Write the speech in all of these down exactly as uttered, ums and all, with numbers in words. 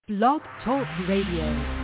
Blog Talk Radio.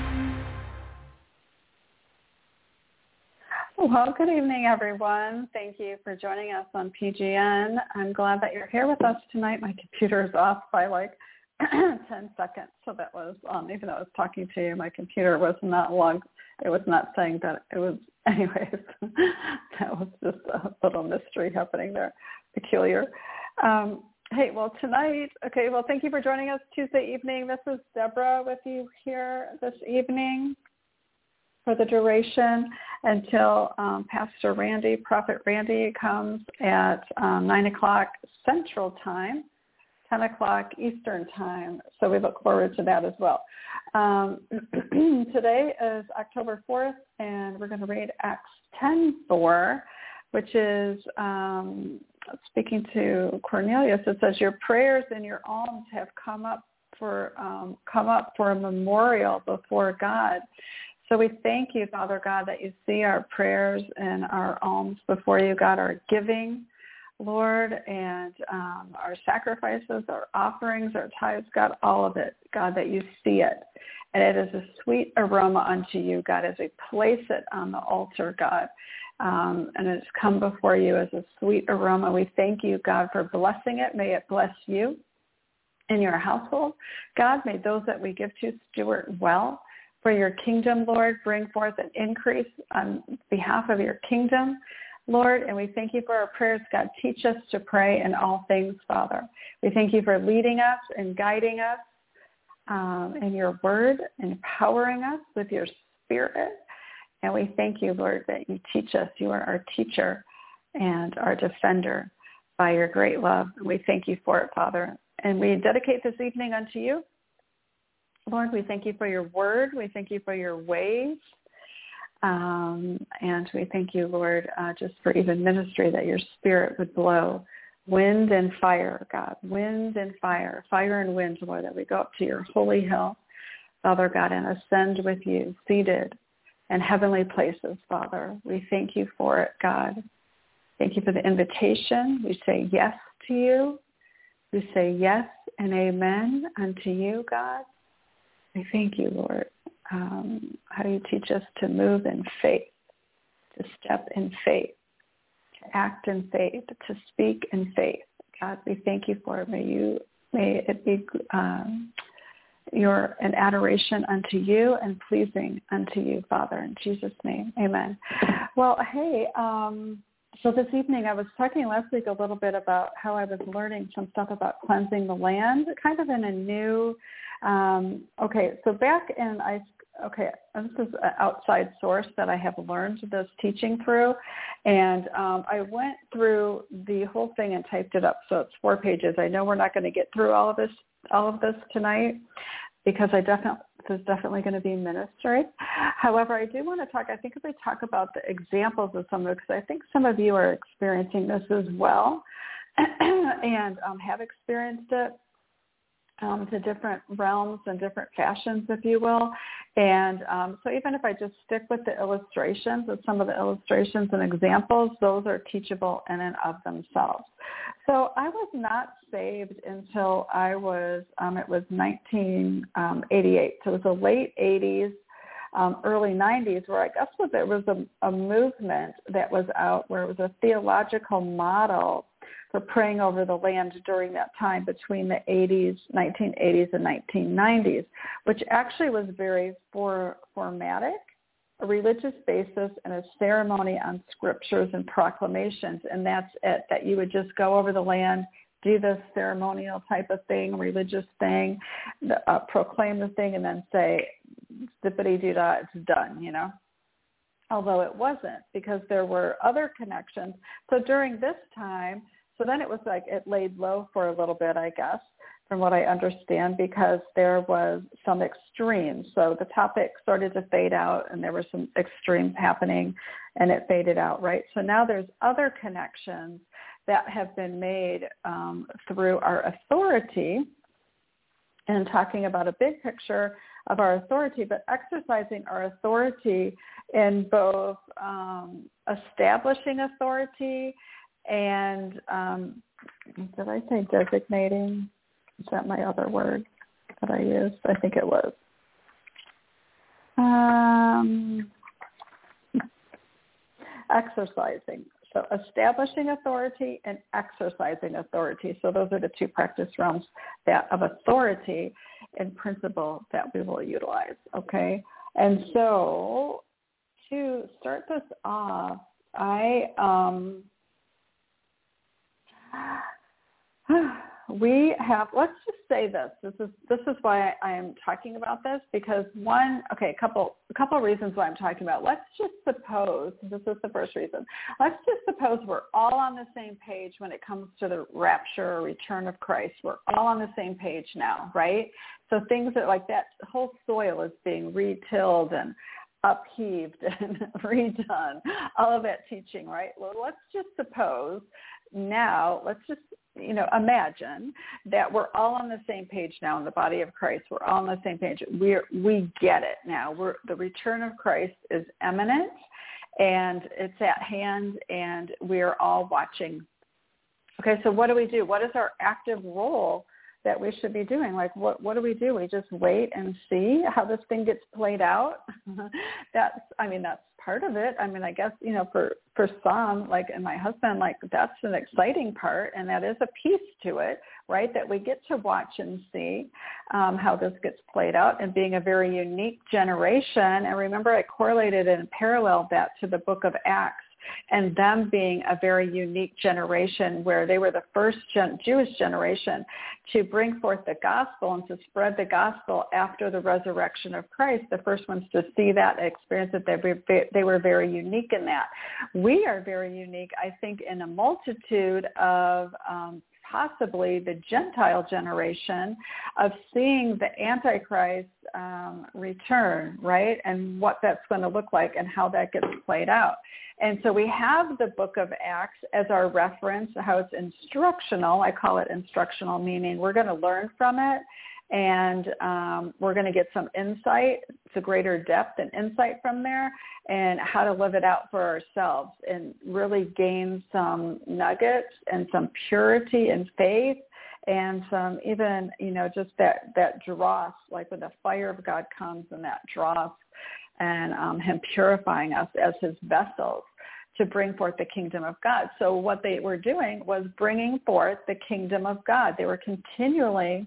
Well, good evening, everyone. Thank you for joining us on P G N. I'm glad that you're here with us tonight. My computer is off by like ten seconds, so that was, um, even though I was talking to you, my computer was not logged. It was not saying that it was, anyways, that was just a little mystery happening there, peculiar. Um, hey, well, tonight, okay, well, thank you for joining us Tuesday evening. This is Deborah with you here this evening for the duration until um, Pastor Randy, Prophet Randy, comes at um, nine o'clock Central Time, ten o'clock Eastern Time. So we look forward to that as well. Um, today is October fourth, and we're going to read Acts ten four, which is um, speaking to Cornelius. It says, "Your prayers and your alms have come up for um, come up for a memorial before God." So we thank you, Father God, that you see our prayers and our alms before you, God, our giving, Lord, and um, our sacrifices, our offerings, our tithes, God, all of it, God, that you see it. And it is a sweet aroma unto you, God, as we place it on the altar, God. Um, and it's come before you as a sweet aroma. We thank you, God, for blessing it. May it bless you in your household. God, may those that we give to steward well for your kingdom, Lord. Bring forth an increase on behalf of your kingdom, Lord. And we thank you for our prayers. God, teach us to pray in all things, Father. We thank you for leading us and guiding us um, in your word, empowering us with your spirit. And we thank you, Lord, that you teach us. You are our teacher and our defender by your great love. And we thank you for it, Father. And we dedicate this evening unto you. Lord, we thank you for your word. We thank you for your ways. Um, and we thank you, Lord, uh, just for even ministry, that your spirit would blow wind and fire, God, wind and fire, fire and wind, Lord, that we go up to your holy hill, Father God, and ascend with you, seated in heavenly places, Father. We thank you for it, God. Thank you for the invitation. We say yes to you. We say yes and amen unto you, God. We thank you, Lord, um, how you teach us to move in faith, to step in faith, to act in faith, to speak in faith. God, we thank you for it. May you, may it be um, your an adoration unto you and pleasing unto you, Father, in Jesus' name, amen. Well, hey, um, so this evening I was talking last week a little bit about how I was learning some stuff about cleansing the land, kind of in a new Um, okay, so back in, I, okay, this is an outside source that I have learned this teaching through, and um, I went through the whole thing and typed it up, so it's four pages. I know we're not going to get through all of this, all of this tonight, because I definitely, this is definitely going to be ministry. However, I do want to talk, I think if we talk about the examples of some of it, because I think some of you are experiencing this as well, and um, have experienced it. Um, to different realms and different fashions, if you will. And um, so even if I just stick with the illustrations, with some of the illustrations and examples, those are teachable in and of themselves. So I was not saved until I was, um, it was nineteen eighty-eight. So it was the late eighties, um, early nineties, where I guess what there was a, a movement that was out where it was a theological model for praying over the land during that time between the eighties, nineteen eighties and nineteen nineties, which actually was very for, formatic, a religious basis, and a ceremony on scriptures and proclamations. And that's it, that you would just go over the land, do this ceremonial type of thing, religious thing, the, uh, proclaim the thing, and then say, zippity-doo-dah, it's done, you know. Although it wasn't, because there were other connections. So during this time, So then it was like it laid low for a little bit, I guess, from what I understand, because there was some extremes. So the topic started to fade out, and there were some extremes happening, and it faded out, right? So now there's other connections that have been made um, through our authority, and talking about a big picture of our authority, but exercising our authority in both um, establishing authority and, um, did I say designating? Is that my other word? that I used. I think it was. Um, exercising. So establishing authority and exercising authority. So those are the two practice realms that of authority and principle that we will utilize. Okay. And so to start this off, I um, we have, let's just say this. This is this is why I am talking about this, because one, okay, a couple a couple of reasons why I'm talking about. Let's just suppose, this is the first reason, let's just suppose we're all on the same page when it comes to the rapture or return of Christ. We're all on the same page now, right? So things that like that whole soil is being retilled and upheaved and redone, all of that teaching, right? Well, let's just suppose now, let's just, you know, imagine that we're all on the same page now in the body of Christ. We're all on the same page. We're, we get it now. We're, the return of Christ is imminent and it's at hand and we're all watching. Okay, so what do we do? What is our active role that we should be doing? Like, what, what do we do? We just wait and see how this thing gets played out. That's, I mean, that's part of it. I mean, I guess, you know, for, for some, like, and my husband, like, that's an exciting part, and that is a piece to it, right, that we get to watch and see um, how this gets played out, and being a very unique generation. And remember, I correlated and paralleled that to the book of Acts, and them being a very unique generation where they were the first gen- Jewish generation to bring forth the gospel and to spread the gospel after the resurrection of Christ. The first ones to see that, experience that, they were, they were very unique in that. We are very unique, I think, in a multitude of um, possibly the Gentile generation of seeing the Antichrist um, return, right, and what that's going to look like and how that gets played out. And so we have the book of Acts as our reference, how it's instructional. I call it instructional, meaning we're going to learn from it, and um, we're going to get some insight, to greater depth and insight from there, and how to live it out for ourselves and really gain some nuggets and some purity and faith and some even, you know, just that, that dross, like when the fire of God comes and that dross, and um, him purifying us as his vessels to bring forth the kingdom of God. So what they were doing was bringing forth the kingdom of God. They were continually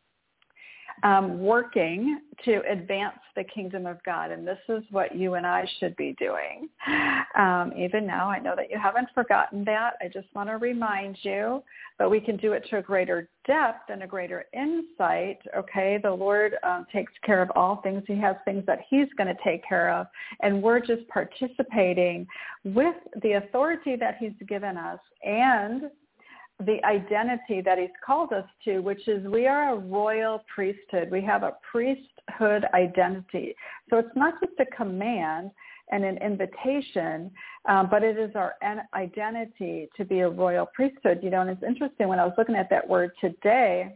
um, working to advance the kingdom of God. And this is what you and I should be doing. Um, even now, I know that you haven't forgotten that. I just want to remind you, but we can do it to a greater depth and a greater insight. Okay, the Lord um, takes care of all things. He has things that he's going to take care of. And we're just participating with the authority that he's given us and the identity that he's called us to, which is we are a royal priesthood. We have a priesthood identity. So it's not just a command and an invitation, um, but it is our identity to be a royal priesthood. You know, and it's interesting, when I was looking at that word today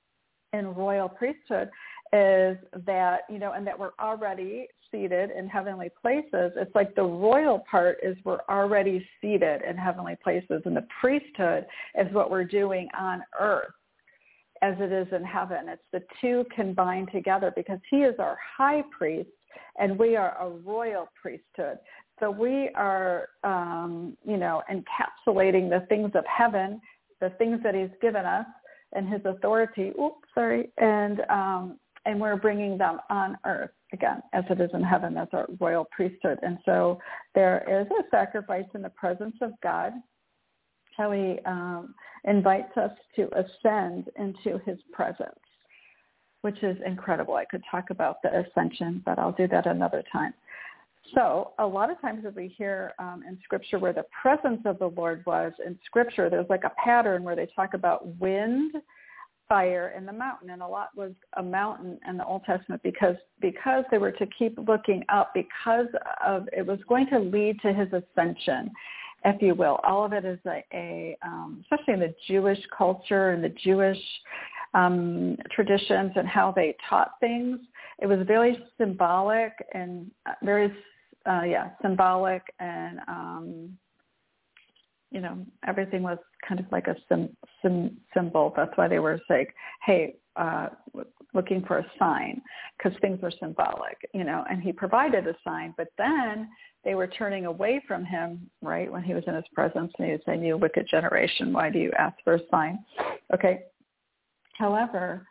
in royal priesthood, is that, you know, and that we're already seated in heavenly places. It's like the royal part is we're already seated in heavenly places, and the priesthood is what we're doing on earth as it is in heaven. It's the two combined together, because he is our high priest and we are a royal priesthood. So we are, um, you know, encapsulating the things of heaven, the things that he's given us and his authority. Oops, sorry. And, um, and we're bringing them on earth, again, as it is in heaven, as our royal priesthood. And so there is a sacrifice in the presence of God, how he um, invites us to ascend into his presence, which is incredible. I could talk about the ascension, but I'll do that another time. So a lot of times as we hear um, in Scripture where the presence of the Lord was in Scripture, there's like a pattern where they talk about wind, fire, and the mountain. And a lot was a mountain in the Old Testament because because they were to keep looking up, because of it was going to lead to his ascension, if you will. All of it is a, a um, especially in the Jewish culture and the Jewish um, traditions and how they taught things. It was very symbolic and very, uh, yeah, symbolic, and um, you know, everything was kind of like a sim, sim, symbol. That's why they were like, hey, uh, looking for a sign because things were symbolic, you know, and he provided a sign, but then they were turning away from him, right, when he was in his presence, and he was saying, you wicked generation, why do you ask for a sign? Okay. However,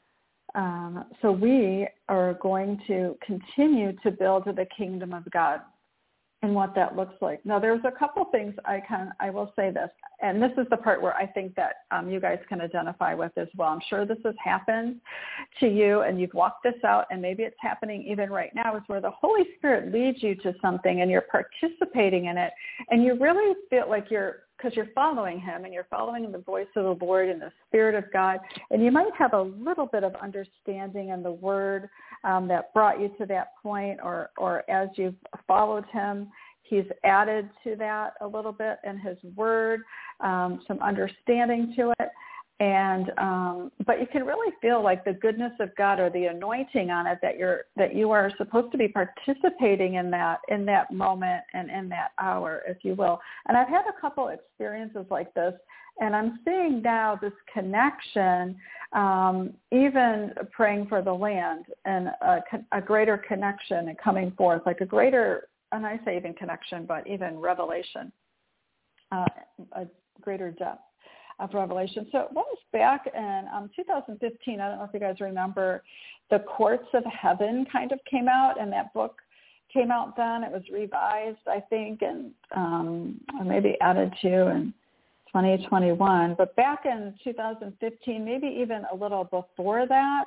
um, so we are going to continue to build the kingdom of God and what that looks like. Now, there's a couple things I can, I will say this, and this is the part where I think that um, you guys can identify with as well. I'm sure this has happened to you, and you've walked this out, and maybe it's happening even right now, is where the Holy Spirit leads you to something, and you're participating in it, and you really feel like you're, because you're following him, and you're following the voice of the Lord and the Spirit of God, and you might have a little bit of understanding in the Word um, that brought you to that point, or, or as you've followed him, he's added to that a little bit in his Word, um, some understanding to it. And um, but you can really feel like the goodness of God or the anointing on it, that you're that you are supposed to be participating in that in that moment and in that hour, if you will. And I've had a couple experiences like this, and I'm seeing now this connection, um, even praying for the land, and a, a greater connection and coming forth, like a greater, and I say even connection, but even revelation, uh, a greater depth of revelation. So it was back in um, two thousand fifteen. I don't know if you guys remember, The Courts of Heaven kind of came out, and that book came out then. It was revised, I think, and um, or maybe added to in twenty twenty-one. But back in two thousand fifteen, maybe even a little before that,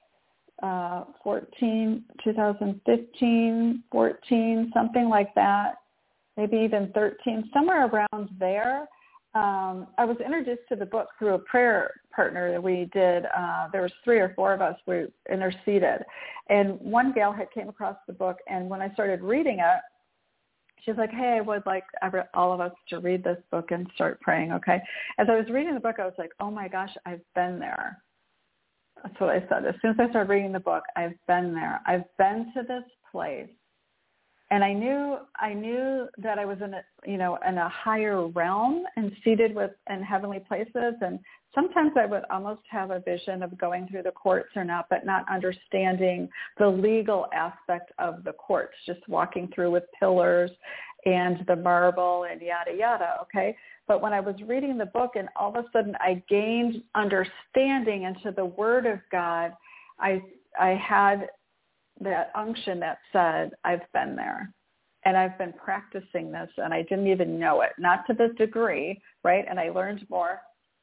uh, fourteen, two thousand fifteen, fourteen, something like that, maybe even thirteen, somewhere around there. Um, I was introduced to the book through a prayer partner that we did. Uh, there was three or four of us. We interceded. And one gal had came across the book, and when I started reading it, she's like, hey, I would like every, all of us to read this book and start praying, okay? As I was reading the book, I was like, oh, my gosh, I've been there. That's what I said. As soon as I started reading the book, I've been there. I've been to this place. And I knew I knew that I was in a you know in a higher realm and seated with in heavenly places. And sometimes I would almost have a vision of going through the courts or not, but not understanding the legal aspect of the courts. Just walking through with pillars and the marble and yada yada. Okay, but when I was reading the book, and all of a sudden I gained understanding into the Word of God, I I had that unction that said, I've been there, and I've been practicing this, and I didn't even know it, not to the degree, right? And I learned more,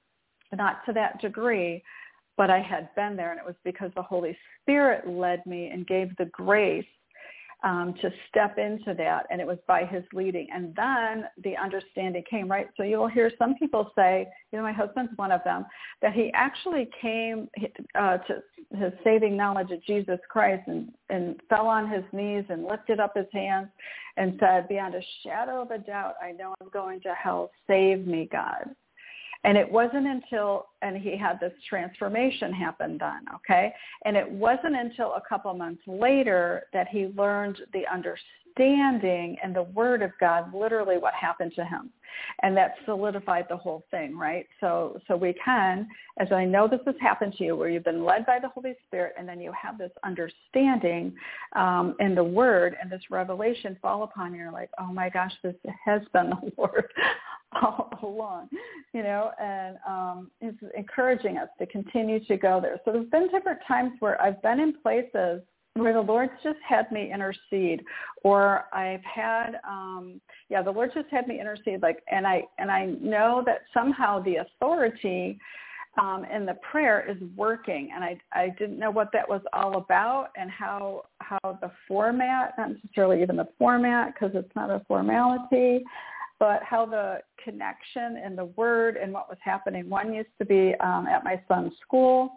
not to that degree, but I had been there, and it was because the Holy Spirit led me and gave the grace um, to step into that, and it was by his leading. And then the understanding came, right? So you'll hear some people say, you know, my husband's one of them, that he actually came uh, to his saving knowledge of Jesus Christ and, and fell on his knees and lifted up his hands and said, beyond a shadow of a doubt, I know I'm going to hell. Save me, God. And it wasn't until, and he had this transformation happen then, okay? And it wasn't until a couple months later that he learned the understanding and the Word of God, literally what happened to him. And that solidified the whole thing, right? So so we can, as I know this has happened to you, where you've been led by the Holy Spirit, and then you have this understanding um, in the Word, and this revelation fall upon you. You're like, oh my gosh, this has been the Lord all along, you know, and um, it's encouraging us to continue to go there. So there's been different times where I've been in places where the Lord's just had me intercede, or I've had, um, yeah, the Lord just had me intercede, like, and I and I know that somehow the authority um, in the prayer is working, and I I didn't know what that was all about, and how how the format, not necessarily even the format, because it's not a formality, but how the connection and the Word and what was happening. One used to be um, at my son's school.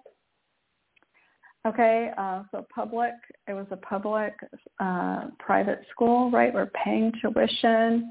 Okay, uh, so public, it was a public uh, private school, right? We're paying tuition,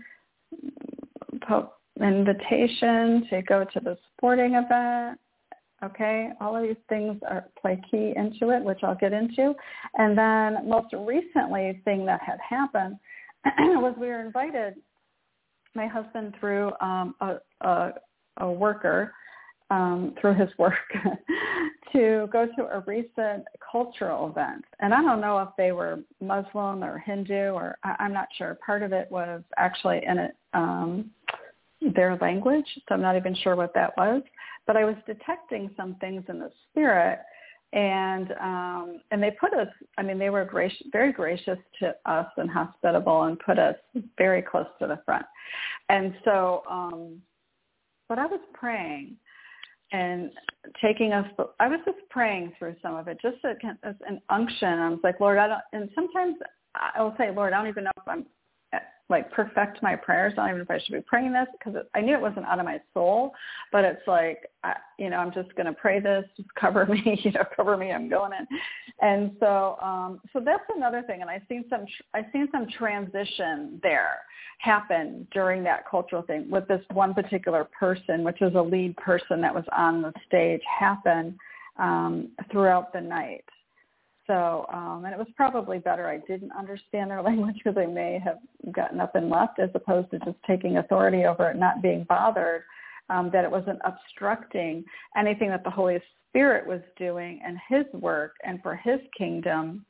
po- invitation to go to the sporting event. Okay, all of these things are play key into it, which I'll get into. And then most recently, thing that had happened was we were invited, my husband through um, a, a, a worker, um, through his work to go to a recent cultural event. And I don't know if they were Muslim or Hindu, or I, I'm not sure. Part of it was actually in it, um, their language, so I'm not even sure what that was. But I was detecting some things in the spirit, and um, and they put us, I mean, they were gracious, very gracious to us and hospitable, and put us very close to the front. And so, um, but I was praying and taking us, I was just praying through some of it, just as an unction. I was like, Lord, I don't, and sometimes I will say, Lord, I don't even know if I'm like perfect my prayers. I don't even know if I should be praying this, because I knew it wasn't out of my soul, but it's like, I, you know, I'm just going to pray this, just cover me, you know, cover me, I'm going in. And so, um, so that's another thing. And I've seen some, I've seen some transition there happen during that cultural thing with this one particular person, which was a lead person that was on the stage, happen um, throughout the night. So, um, and it was probably better I didn't understand their language, because I may have gotten up and left, as opposed to just taking authority over it, not being bothered, um, that it wasn't obstructing anything that the Holy Spirit was doing and his work and for his kingdom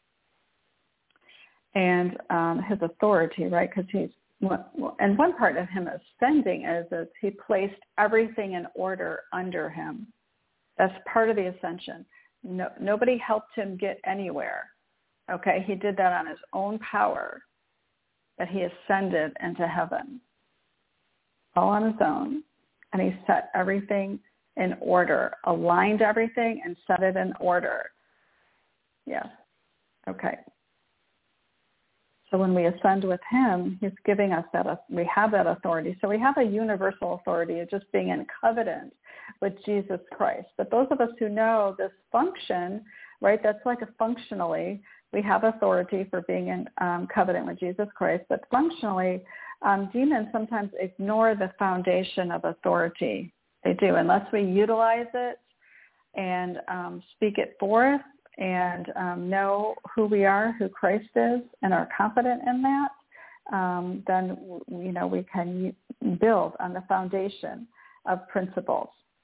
and um, his authority, right? Because he's, and one part of him ascending is, is he placed everything in order under him. That's part of the ascension. No, nobody helped him get anywhere. Okay, he did that on his own power, that he ascended into heaven, all on his own, and he set everything in order, aligned everything and set it in order. Yes. Okay. So when we ascend with him, he's giving us that, we have that authority. So we have a universal authority of just being in covenant with Jesus Christ. But those of us who know this function, right, that's like a functionally, we have authority for being in um, covenant with Jesus Christ. But functionally, um, demons sometimes ignore the foundation of authority. They do, unless we utilize it and um, speak it forth, and um, know who we are, who Christ is, and are confident in that, um, then, you know, we can build on the foundation of principles.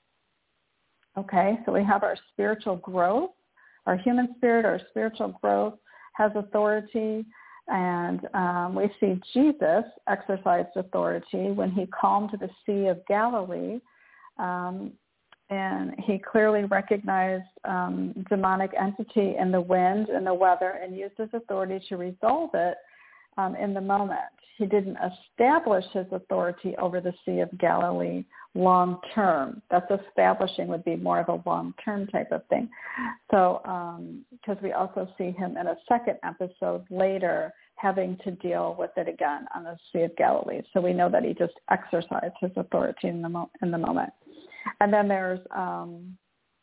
Okay, so we have our spiritual growth, our human spirit, our spiritual growth has authority, and um, we see Jesus exercised authority when he calmed the Sea of Galilee, um, and he clearly recognized um, demonic entity in the wind and the weather and used his authority to resolve it um, in the moment. He didn't establish his authority over the Sea of Galilee long term. That's establishing would be more of a long term type of thing. So because um, we also see him in a second episode later having to deal with it again on the Sea of Galilee. So we know that he just exercised his authority in the mo- in the moment. And then there's um,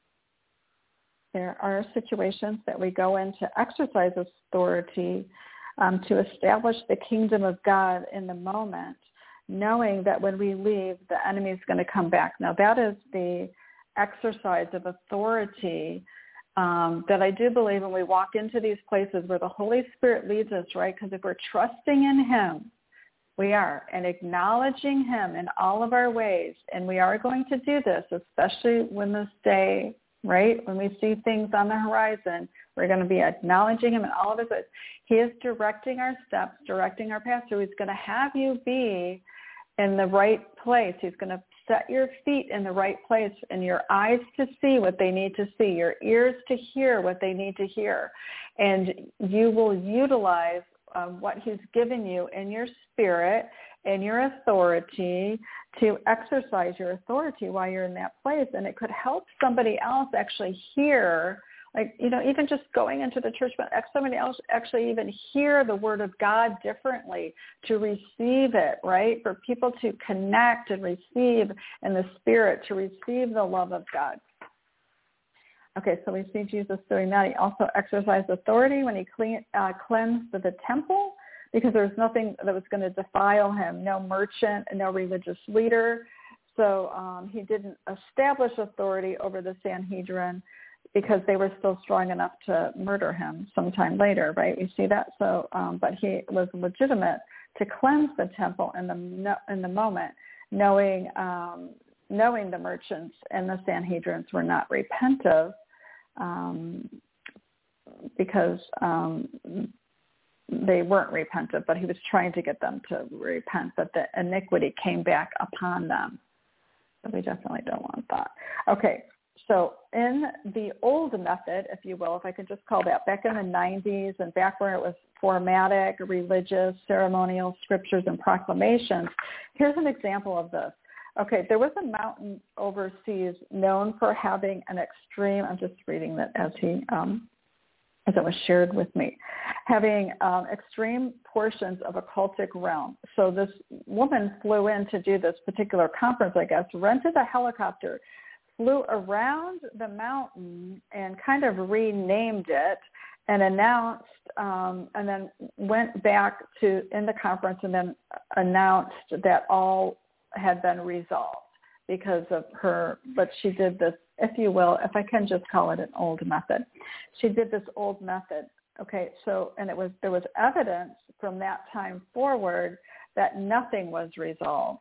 there are situations that we go in to exercise authority um, to establish the kingdom of God in the moment, knowing that when we leave, the enemy is going to come back. Now, that is the exercise of authority um, that I do believe when we walk into these places where the Holy Spirit leads us, right? Because if we're trusting in him, we are, and acknowledging him in all of our ways. And we are going to do this, especially when this day, right, when we see things on the horizon, we're going to be acknowledging him in all of his ways. He is directing our steps, directing our path. So he's going to have you be in the right place. He's going to set your feet in the right place, and your eyes to see what they need to see, your ears to hear what they need to hear. And you will utilize Um, what he's given you in your spirit and your authority to exercise your authority while you're in that place. And it could help somebody else actually hear, like, you know, even just going into the church, but somebody else actually even hear the word of God differently, to receive it, right? For people to connect and receive in the spirit, to receive the love of God. Okay, so we see Jesus doing that. He also exercised authority when he clean, uh, cleansed the temple, because there was nothing that was going to defile him, no merchant, no religious leader. So um, he didn't establish authority over the Sanhedrin because they were still strong enough to murder him sometime later, right? We see that. So, um, but he was legitimate to cleanse the temple in the in the moment, knowing um, knowing the merchants and the Sanhedrins were not repentive, um, because um, they weren't repentant, but he was trying to get them to repent, but the iniquity came back upon them. So we definitely don't want that. Okay, so in the old method, if you will, if I could just call that, back in the nineties and back where it was formatic, religious, ceremonial, scriptures, and proclamations, here's an example of this. Okay, there was a mountain overseas known for having an extreme, I'm just reading that as he, um, as it was shared with me, having um, extreme portions of a cultic realm. So this woman flew in to do this particular conference, I guess, rented a helicopter, flew around the mountain and kind of renamed it and announced, um, and then went back to in the conference and then announced that all had been resolved because of her, but she did this, if you will, if I can just call it an old method. She did this old method. Okay, so, and it was, there was evidence from that time forward that nothing was resolved.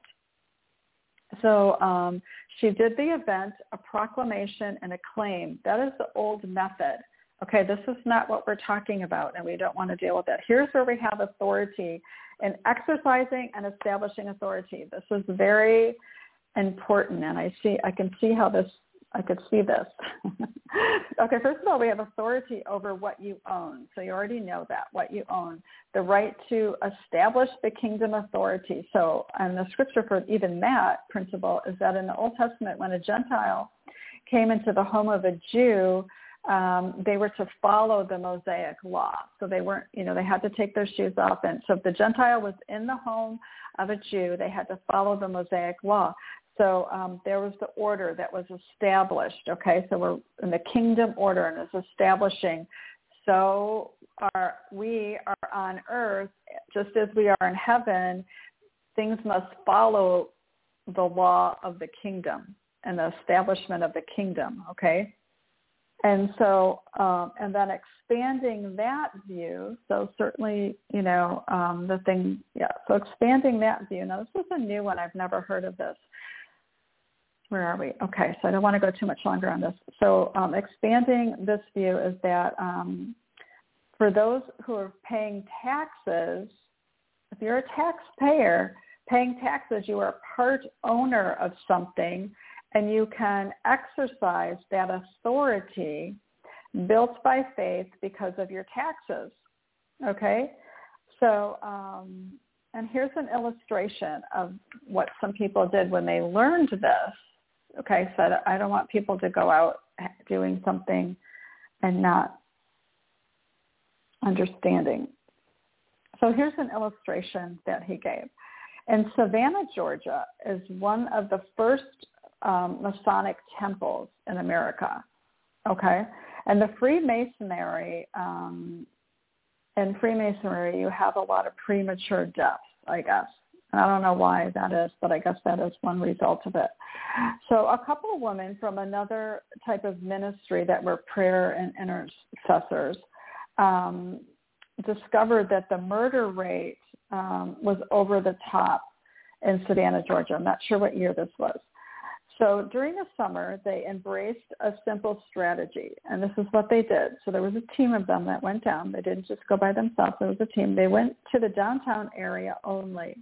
So um, she did the event, a proclamation and a claim. That is the old method. Okay, this is not what we're talking about, and we don't want to deal with that. Here's where we have authority in exercising and establishing authority. This is very important, and I see, I can see how this, I could see this. Okay, first of all, we have authority over what you own. So you already know that, what you own. The right to establish the kingdom authority. So, and the scripture for even that principle is that in the Old Testament, when a Gentile came into the home of a Jew, um, they were to follow the Mosaic law. So they weren't, you know, they had to take their shoes off. And so if the Gentile was in the home of a Jew, they had to follow the Mosaic law. So um, there was the order that was established, okay? So we're in the kingdom order and it's establishing. So our, we are on earth, just as we are in heaven, things must follow the law of the kingdom and the establishment of the kingdom, okay? And so, um, and then expanding that view, so certainly, you know, um, the thing, yeah, so expanding that view. Now, this is a new one. I've never heard of this. Where are we? Okay, so I don't want to go too much longer on this. So um, expanding this view is that um, for those who are paying taxes, if you're a taxpayer, paying taxes, you are part owner of something, and you can exercise that authority built by faith because of your taxes, okay? So, um, and here's an illustration of what some people did when they learned this. Okay, so I don't want people to go out doing something and not understanding. So here's an illustration that he gave. In Savannah, Georgia, is one of the first um, Masonic temples in America, okay? And the Freemasonry, um, in Freemasonry, you have a lot of premature deaths, I guess. And I don't know why that is, but I guess that is one result of it. So a couple of women from another type of ministry that were prayer and intercessors um, discovered that the murder rate um, was over the top in Savannah, Georgia. I'm not sure what year this was. So during the summer, they embraced a simple strategy, and this is what they did. So there was a team of them that went down. They didn't just go by themselves. There was a team. They went to the downtown area only,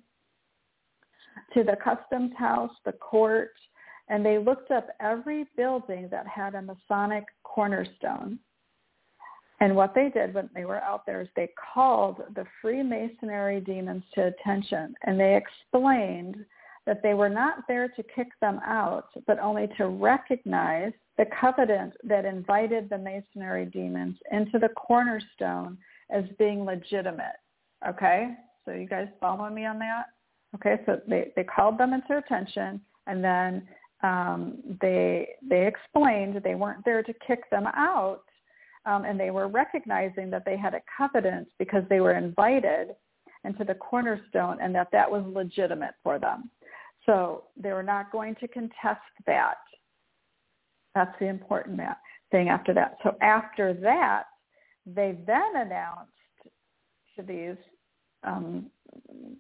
to the customs house, the court, and they looked up every building that had a Masonic cornerstone. And what they did when they were out there is they called the Freemasonry demons to attention, and they explained that they were not there to kick them out, but only to recognize the covenant that invited the Masonry demons into the cornerstone as being legitimate. Okay? So you guys follow me on that? Okay, so they, they called them into attention, and then um, they they explained they weren't there to kick them out, um, and they were recognizing that they had a covenant because they were invited into the cornerstone and that that was legitimate for them. So they were not going to contest that. That's the important thing after that. So after that, they then announced to these um,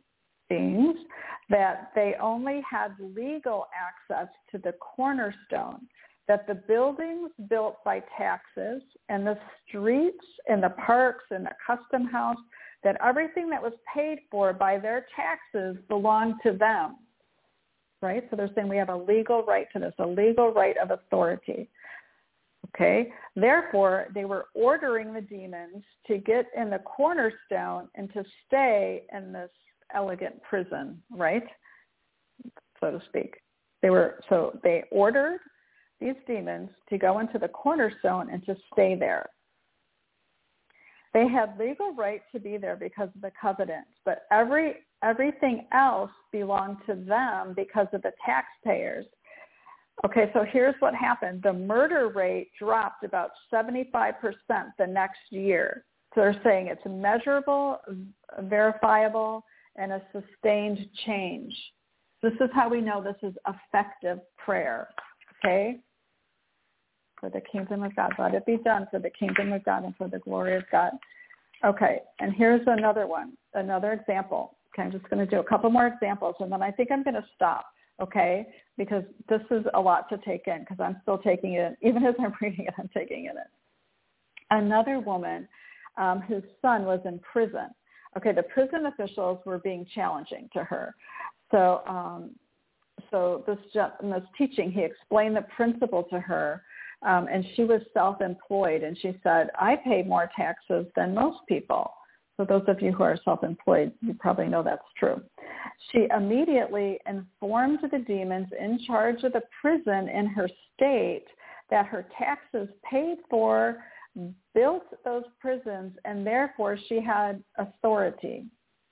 beings, that they only had legal access to the cornerstone, that the buildings built by taxes and the streets and the parks and the custom house, that everything that was paid for by their taxes belonged to them, right? So they're saying we have a legal right to this, a legal right of authority, okay? Therefore, they were ordering the demons to get in the cornerstone and to stay in this elegant prison, right, so to speak. They were so they ordered these demons to go into the cornerstone and to stay there. They had legal right to be there because of the covenant, but every everything else belonged to them because of the taxpayers. Okay, so here's what happened. The murder rate dropped about seventy-five percent the next year. So they're saying it's measurable, verifiable, and a sustained change. This is how we know this is effective prayer, okay? For the kingdom of God, let it be done for the kingdom of God and for the glory of God. Okay, and here's another one, another example. Okay, I'm just going to do a couple more examples, and then I think I'm going to stop, okay, because this is a lot to take in, because I'm still taking it, even as I'm reading it, I'm taking it in. Another woman um, whose son was in prison. Okay, the prison officials were being challenging to her. So um, so this, in this teaching, he explained the principle to her, um, and she was self-employed, and she said, I pay more taxes than most people. So those of you who are self-employed, you probably know that's true. She immediately informed the demons in charge of the prison in her state that her taxes paid for built those prisons, and therefore she had authority.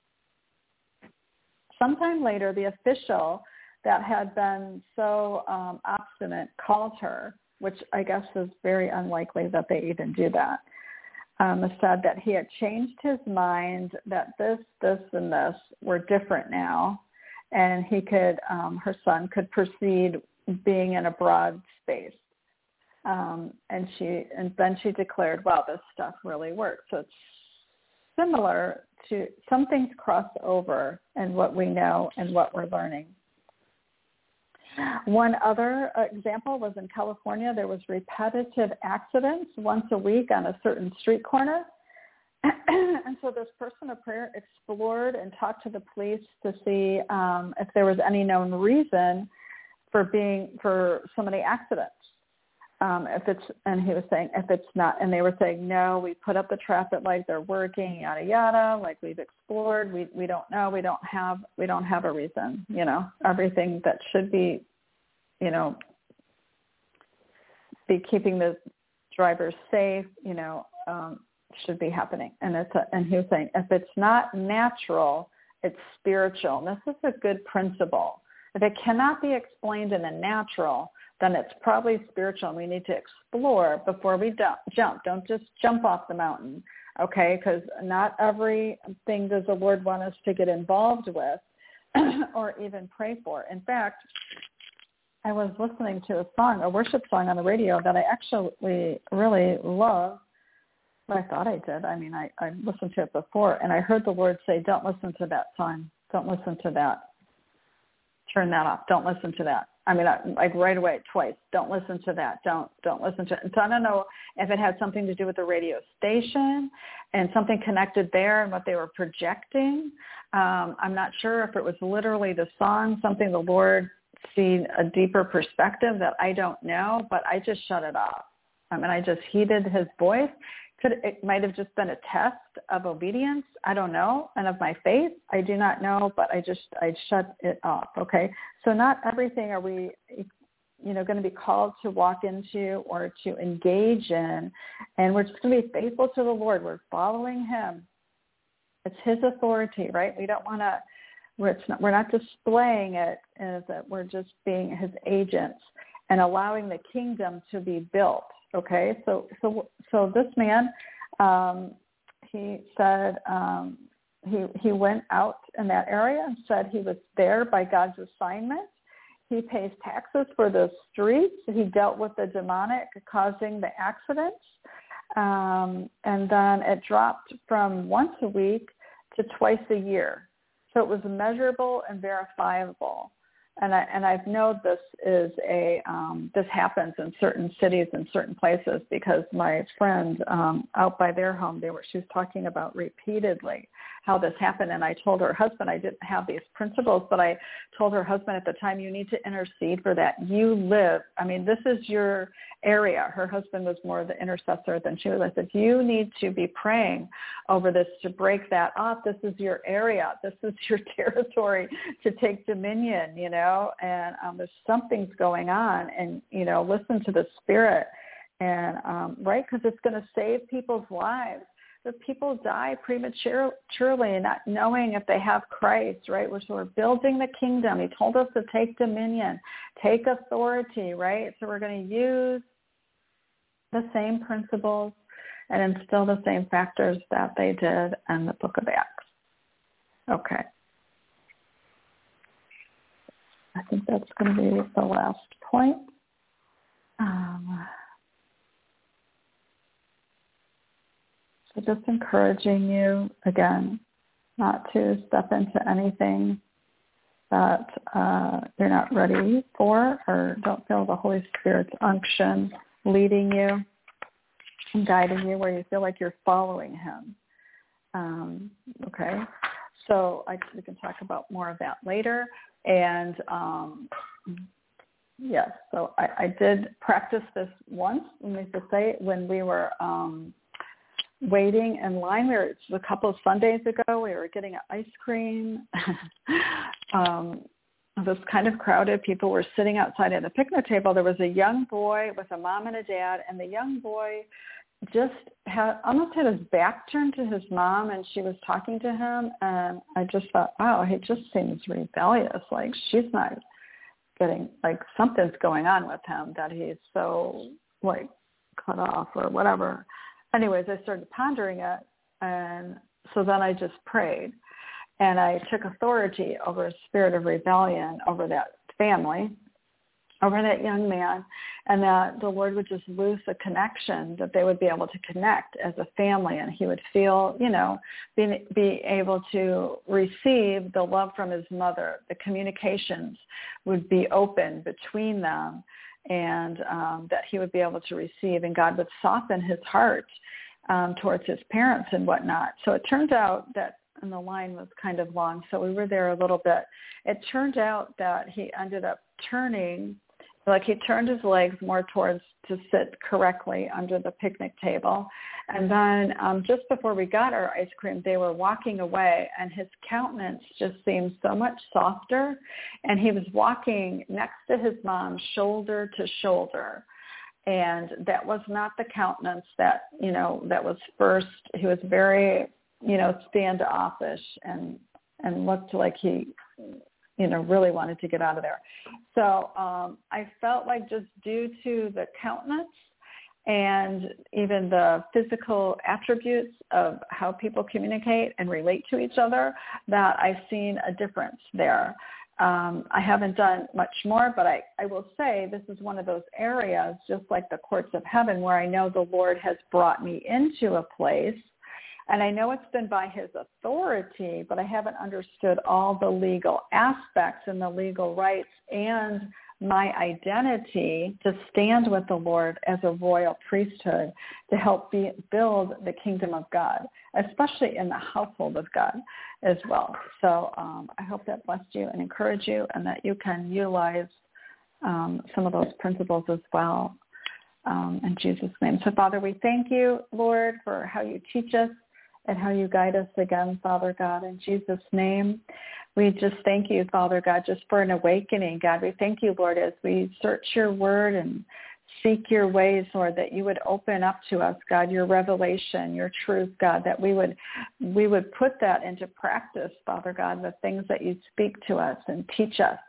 Sometime later, the official that had been so um, obstinate called her, which I guess is very unlikely that they even do that, um, said that he had changed his mind, that this, this, and this were different now, and he could, um, her son could proceed being in a broad space. Um, and she, and then she declared, wow, this stuff really works. So it's similar to, some things cross over in what we know and what we're learning. One other example was in California. There was repetitive accidents once a week on a certain street corner. And so this person of prayer explored and talked to the police to see um, if there was any known reason for being, for some of the accidents. Um, if it's, and he was saying, if it's not, and they were saying, no, we put up the traffic light, they're working, yada, yada, like we've explored, we, we don't know, we don't have, we don't have a reason, you know, everything that should be, you know, be keeping the drivers safe, you know, um, should be happening. And it's, a, and he was saying, if it's not natural, it's spiritual. And this is a good principle. If it cannot be explained in the natural, then it's probably spiritual, and we need to explore before we dump, jump. Don't just jump off the mountain, okay? Because not everything does the Lord want us to get involved with or even pray for. In fact, I was listening to a song, a worship song on the radio that I actually really love. Well, I thought I did. I mean, I, I listened to it before, and I heard the Lord say, don't listen to that song. Don't listen to that. Turn that off. Don't listen to that. I mean, I, like right away, twice. Don't listen to that. Don't don't listen to it. And so I don't know if it had something to do with the radio station and something connected there and what they were projecting. Um, I'm not sure if it was literally the song, something the Lord seen a deeper perspective that I don't know, but I just shut it off. I mean, I just heeded his voice. Could it might have just been a test of obedience. I don't know. And of my faith, I do not know, but I just, I shut it off. Okay. So not everything are we, you know, going to be called to walk into or to engage in. And we're just going to be faithful to the Lord. We're following him. It's his authority, right? We don't want to, we're not, we're not displaying it as that we're just being his agents and allowing the kingdom to be built. Okay, so so so this man, um, he said um, he he went out in that area and said he was there by God's assignment. He pays taxes for the streets. He dealt with the demonic causing the accidents, um, and then it dropped from once a week to twice a year. So it was measurable and verifiable. And I and I've known this is a um, this happens in certain cities and certain places because my friend um, out by their home, they were she was talking about repeatedly how this happened. And I told her husband I didn't have these principles, but I told her husband at the time, you need to intercede for that. You live. I mean, this is your area. Her husband was more the intercessor than she was. I said, you need to be praying over this to break that off. This is your area. This is your territory to take dominion, you know, and um, there's something's going on, and, you know, listen to the Spirit, and um, right, because it's going to save people's lives. But people die prematurely and not knowing if they have Christ, right? We're sort of building the kingdom. He told us to take dominion, take authority, right? So we're going to use the same principles and instill the same factors that they did in the book of Acts. Okay. I think that's going to be the last point. Um, so just encouraging you, again, not to step into anything that uh, you're not ready for or don't feel the Holy Spirit's unction leading you and guiding you where you feel like you're following him. Um, okay. So I, we can talk about more of that later. And um, yes, so I, I did practice this once, let me just say, when we were um, waiting in line. We were, it was a couple of Sundays ago. We were getting ice cream. um, it was kind of crowded. People were sitting outside at the picnic table. There was a young boy with a mom and a dad, and the young boy just had almost had his back turned to his mom, and she was talking to him, and I just thought, wow, he just seems rebellious. Like, she's not getting, like, something's going on with him that he's so, like, cut off or whatever. Anyways, I started pondering it, and so then I just prayed, and I took authority over a spirit of rebellion over that family, over that young man, and that the Lord would just loose a connection, that they would be able to connect as a family, and he would feel, you know, be, be able to receive the love from his mother. The communications would be open between them, and um, that he would be able to receive, and God would soften his heart um, towards his parents and whatnot. So it turned out that, and the line was kind of long, so we were there a little bit. It turned out that he ended up turning, like he turned his legs more towards to sit correctly under the picnic table. And then um, just before we got our ice cream, they were walking away, and his countenance just seemed so much softer. And he was walking next to his mom, shoulder to shoulder. And that was not the countenance that, you know, that was first. He was very, you know, standoffish and, and looked like he, you know, really wanted to get out of there. So um, I felt like just due to the countenance and even the physical attributes of how people communicate and relate to each other, that I've seen a difference there. Um, I haven't done much more, but I, I will say this is one of those areas, just like the courts of heaven, where I know the Lord has brought me into a place. And I know it's been by his authority, but I haven't understood all the legal aspects and the legal rights and my identity to stand with the Lord as a royal priesthood to help be, build the kingdom of God, especially in the household of God as well. So um, I hope that blessed you and encouraged you, and that you can utilize um, some of those principles as well um, in Jesus' name. So, Father, we thank you, Lord, for how you teach us and how you guide us again, Father God, in Jesus' name. We just thank you, Father God, just for an awakening, God. We thank you, Lord, as we search your word and seek your ways, Lord, that you would open up to us, God, your revelation, your truth, God, that we would we would put that into practice, Father God, the things that you speak to us and teach us,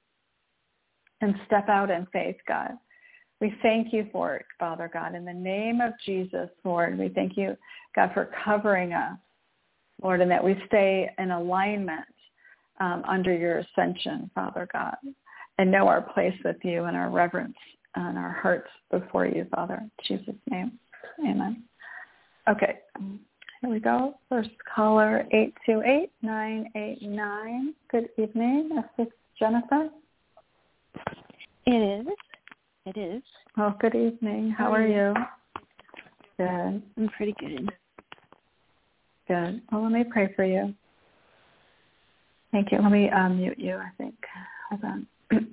and step out in faith, God. We thank you for it, Father God. In the name of Jesus, Lord, we thank you, God, for covering us, Lord, and that we stay in alignment um, under your ascension, Father God, and know our place with you and our reverence and our hearts before you, Father. In Jesus' name, amen. Okay. Here we go. First caller, eight two eight, nine eight nine. Good evening. Is this Jennifer? It is. It is. Oh, good evening. How, How are, are you? you? Good. I'm pretty good. Good. Well, let me pray for you. Thank you. Let me um, mute you, I think. Hold on.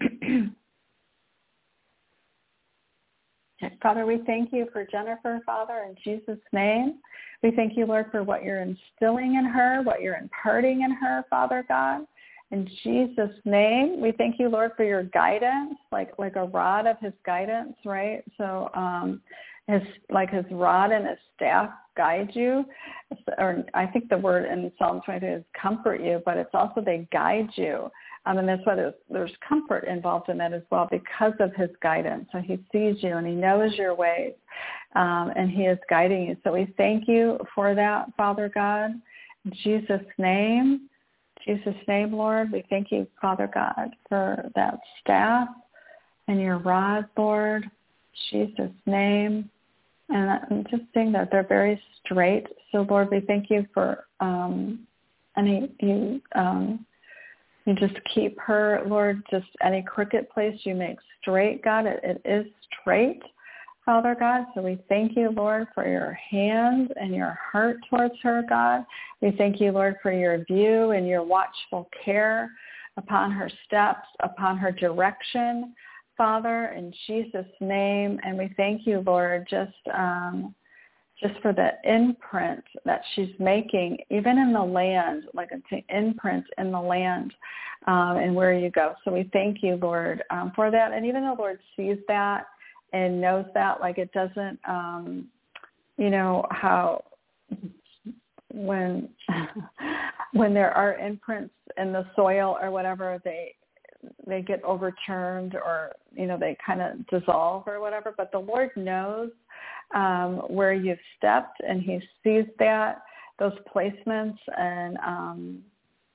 Okay. Father, we thank you for Jennifer, Father, in Jesus' name. We thank you, Lord, for what you're instilling in her, what you're imparting in her, Father God. In Jesus' name, we thank you, Lord, for your guidance, like like a rod of his guidance, right? So um, his like his rod and his staff guide you. Or I think the word in Psalm twenty-three is comfort you, but it's also they guide you. Um, and that's why there's, there's comfort involved in that as well because of his guidance. So he sees you and he knows your ways, um, and he is guiding you. So we thank you for that, Father God. In Jesus' name. Jesus' name, Lord, we thank you, Father God, for that staff and your rod, Lord. Jesus' name. And I'm just saying that they're very straight. So, Lord, we thank you for um, any, you, um, you just keep her, Lord, just any crooked place you make straight, God. It, it is straight, Father God. So we thank you, Lord, for your hand and your heart towards her, God. We thank you, Lord, for your view and your watchful care upon her steps, upon her direction, Father, in Jesus' name. And we thank you, Lord, just um, just for the imprint that she's making, even in the land, like it's an imprint in the land um, and where you go. So we thank you, Lord, um, for that. And even the Lord sees that and knows that, like it doesn't, um, you know, how when when there are imprints in the soil or whatever, they they get overturned or, you know, they kind of dissolve or whatever. But the Lord knows um, where you've stepped, and he sees that, those placements. And um,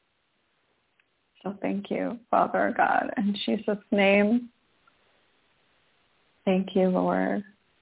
so thank you, Father God, in Jesus' name. Thank you, Lord.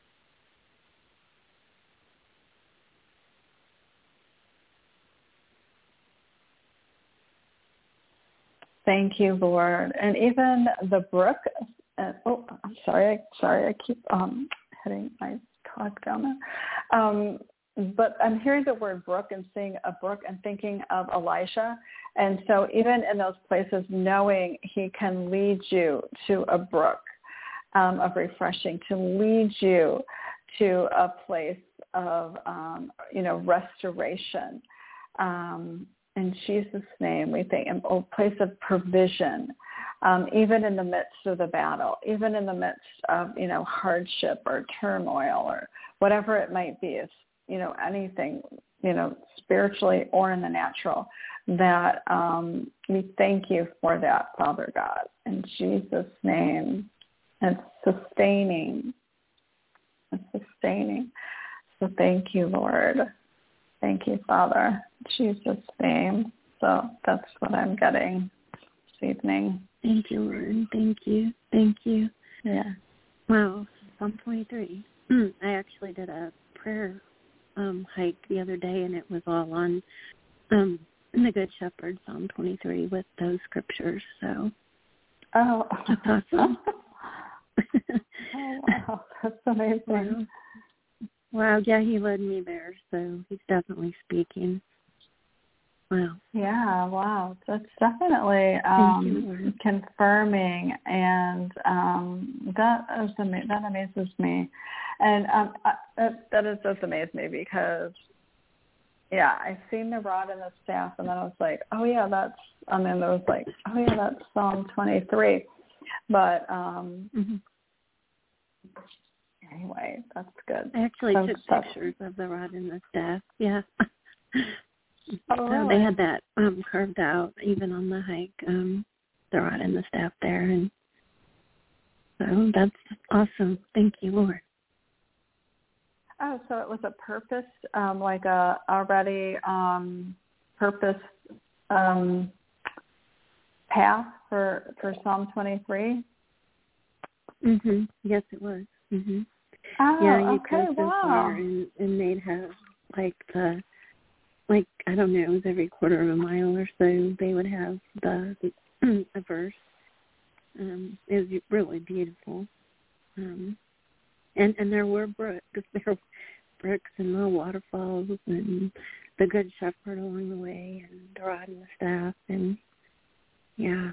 Thank you, Lord. And even the brook, uh, oh, I'm sorry, I, sorry, I keep um, hitting my cog down there. Um, but I'm hearing the word brook and seeing a brook and thinking of Elisha. And so even in those places, knowing he can lead you to a brook um, of refreshing, to lead you to a place of, um, you know, restoration. Um In Jesus' name, we think a place of provision, um, even in the midst of the battle, even in the midst of, you know, hardship or turmoil or whatever it might be. It's, you know, anything, you know, spiritually or in the natural, that um, we thank you for that, Father God, in Jesus' name. It's sustaining. It's sustaining. So thank you, Lord. Thank you, Father, in Jesus' name. So that's what I'm getting this evening. Thank you, Lord. Thank you. Thank you. Yeah. Wow. Psalm twenty-three. I actually did a prayer um, hike the other day, and it was all on um, the Good Shepherd, Psalm twenty-three, with those scriptures. So oh, that's awesome. Oh, wow. That's amazing. Wow. Wow, yeah, he led me there, so he's definitely speaking. Wow. Yeah, wow. That's definitely um, confirming, and um, that is ama- that amazes me. And um, I, that, that is, does amaze me because, yeah, I've seen the rod and the staff, and then I was like, oh, yeah, that's, and then there was like, oh, yeah, that's Psalm twenty-three. But, um, mm-hmm. Anyway, that's good. I actually so, took so. pictures of the rod and the staff. Yeah. Oh, so really? they had that um, carved out even on the hike, um, the rod and the staff there. And so that's awesome. Thank you, Lord. Oh, so it was a purpose, um, like a already um, purpose um, path for, for Psalm twenty-three? Mm-hmm. Yes, it was. Mm-hmm. Oh, yeah, you okay, go so wow. far, and, and they'd have like the like, I don't know, it was every quarter of a mile or so, they would have the, the a verse. Um, it was really beautiful. Um, and, and there were brooks. There were brooks and little waterfalls and the Good Shepherd along the way and the rod and the staff. And, yeah.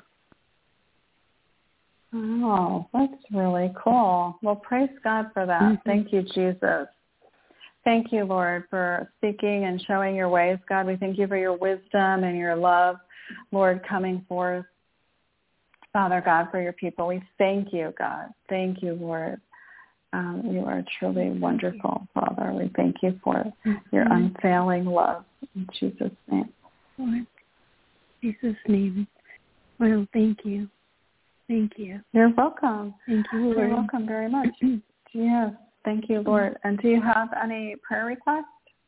Oh, that's really cool. Well, praise God for that. Mm-hmm. Thank you, Jesus. Thank you, Lord, for speaking and showing your ways. God, we thank you for your wisdom and your love, Lord, coming forth. Father God, for your people. We thank you, God. Thank you, Lord. Um, you are truly wonderful, Father. We thank you for mm-hmm. your unfailing love. In Jesus' name. Lord, in Jesus' name. Well, thank you. Thank you. You're welcome. Thank you, Lord. You're welcome very much. Yes. Thank you, Lord. And do you have any prayer requests?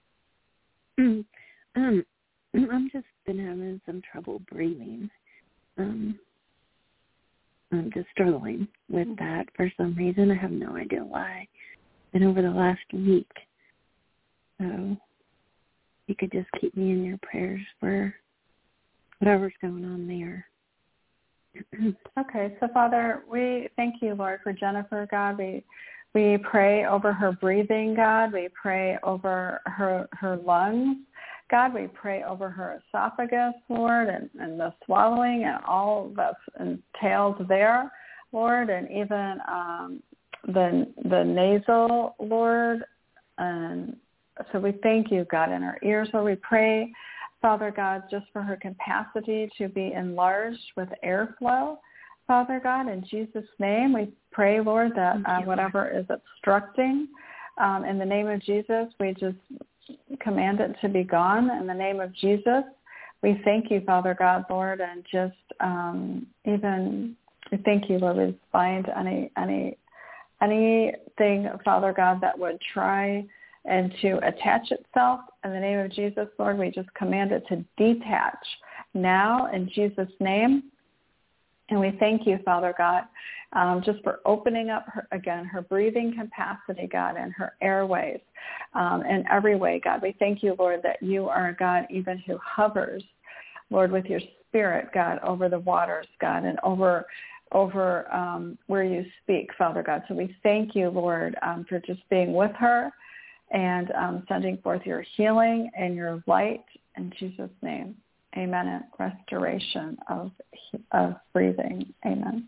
Mm, um, I'm just been having some trouble breathing. Um, I'm just struggling with that for some reason. I have no idea why. And over the last week, so you could just keep me in your prayers for whatever's going on there. Okay, so Father, we thank you, Lord, for Jennifer, God. We we pray over her breathing, God. We pray over her her lungs, God. We pray over her esophagus, Lord, and, and the swallowing and all that entails there, Lord, and even um, the the nasal, Lord. And so we thank you, God, in her ears, Lord. We pray, Father God, just for her capacity to be enlarged with airflow. Father God, in Jesus' name, we pray, Lord, that uh, whatever is obstructing, um, in the name of Jesus, we just command it to be gone. In the name of Jesus, we thank you, Father God, Lord, and just um, even we thank you, Lord, we bind any any anything, Father God, that would try and to attach itself. In the name of Jesus, Lord, we just command it to detach now in Jesus' name. And we thank you, Father God, um, just for opening up, her, again, her breathing capacity, God, and her airways um, in every way, God. We thank you, Lord, that you are a God even who hovers, Lord, with your spirit, God, over the waters, God, and over over um, where you speak, Father God. So we thank you, Lord, um, for just being with her and um, sending forth your healing and your light in Jesus' name. Amen. And restoration of of breathing. Amen.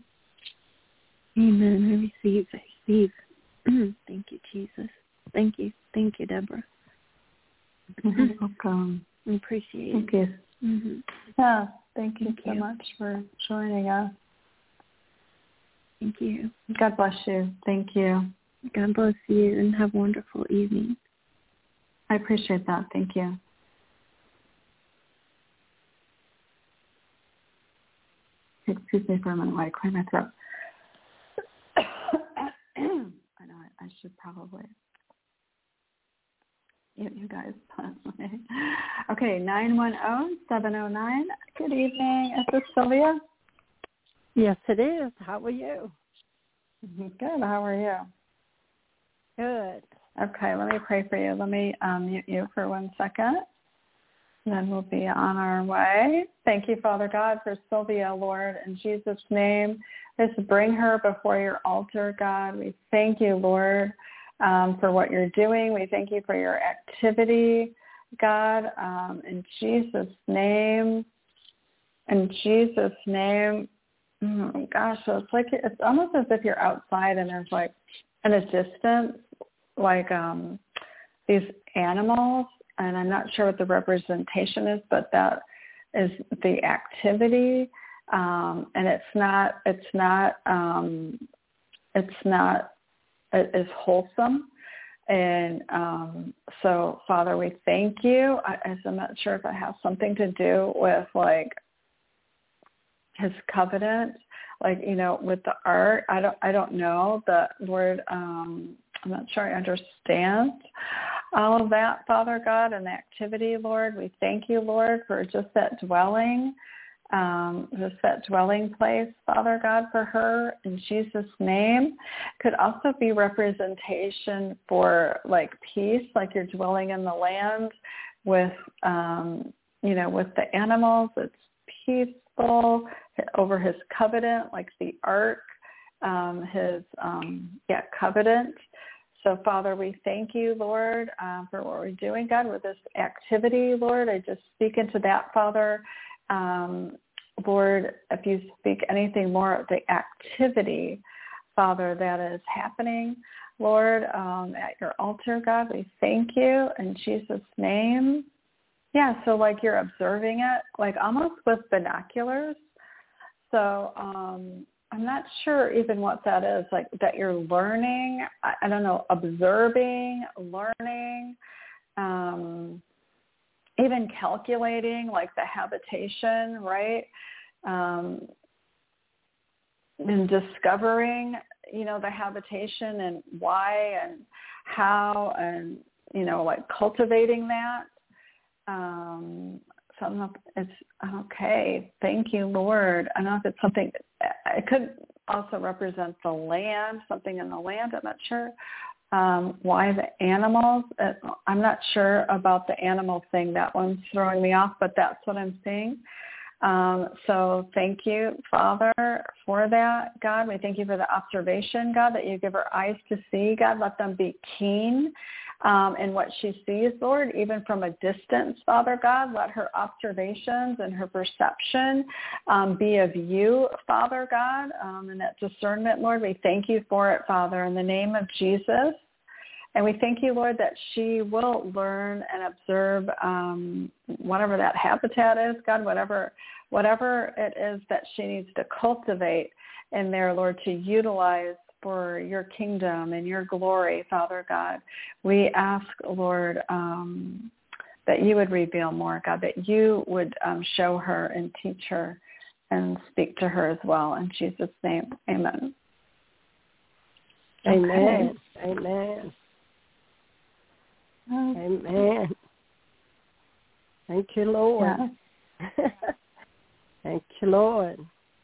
Amen. I receive. I receive. Thank you, Jesus. Thank you. Thank you, Deborah. You're welcome. I appreciate thank it. You. Mm-hmm. Yeah. Thank you thank so you. much for joining us. Thank you. God bless you. Thank you. God bless you, and have a wonderful evening. I appreciate that. Thank you. Excuse me for a minute while I clear my throat. I know I, I should probably mute you guys. Okay, nine one zero, seven zero nine. Good evening. Is this Sylvia? Yes, it is. How are you? Good. How are you? Good. Okay, let me pray for you. Let me um, mute you for one second. Then we'll be on our way. Thank you, Father God, for Sylvia, Lord. In Jesus' name, just bring her before your altar, God. We thank you, Lord, um, for what you're doing. We thank you for your activity, God. Um, in Jesus' name, in Jesus' name. Oh, gosh, so it's like it's almost as if you're outside and there's like in a distance, like um, these animals. And I'm not sure what the representation is, but that is the activity. Um, and it's not, it's not, um, it's not, it is wholesome. And um, so, Father, we thank you. I, I'm not sure if it has something to do with like his covenant, like, you know, with the art. I don't, I don't know the Lord. Um, I'm not sure I understand all of that, Father God, and the activity, Lord. We thank you, Lord, for just that dwelling, um, just that dwelling place, Father God, for her in Jesus' name. Could also be representation for like peace, like you're dwelling in the land with, um, you know, with the animals. It's peaceful over his covenant, like the ark, um, his, um, yeah, covenant. So, Father, we thank you, Lord, um, for what we're doing, God, with this activity, Lord. I just speak into that, Father. Um, Lord, if you speak anything more of the activity, Father, that is happening, Lord, um, at your altar, God, we thank you in Jesus' name. Yeah, so like you're observing it, like almost with binoculars. So um, I'm not sure even what that is, like that you're learning, I, I don't know, observing, learning, um, even calculating like the habitation, right? Um, and discovering, you know, the habitation and why and how and, you know, like cultivating that. Um, so I don't know if it's okay. Thank you, Lord. I don't know if it's something, it could also represent the land, something in the land. I'm not sure. Um, why the animals? Uh, I'm not sure about the animal thing. That one's throwing me off, but that's what I'm seeing. Um, so thank you, Father, for that, God. We thank you for the observation, God, that you give her eyes to see, God. Let them be keen um, in what she sees, Lord, even from a distance, Father God. Let her observations and her perception um, be of you, Father God, um, and that discernment, Lord. We thank you for it, Father, in the name of Jesus. And we thank you, Lord, that she will learn and observe um, whatever that habitat is, God, whatever whatever it is that she needs to cultivate in there, Lord, to utilize for your kingdom and your glory, Father God. We ask, Lord, um, that you would reveal more, God, that you would um, show her and teach her and speak to her as well. In Jesus' name, amen. Amen. Okay. Amen. Amen. Thank you, Lord. Yeah. Thank you, Lord.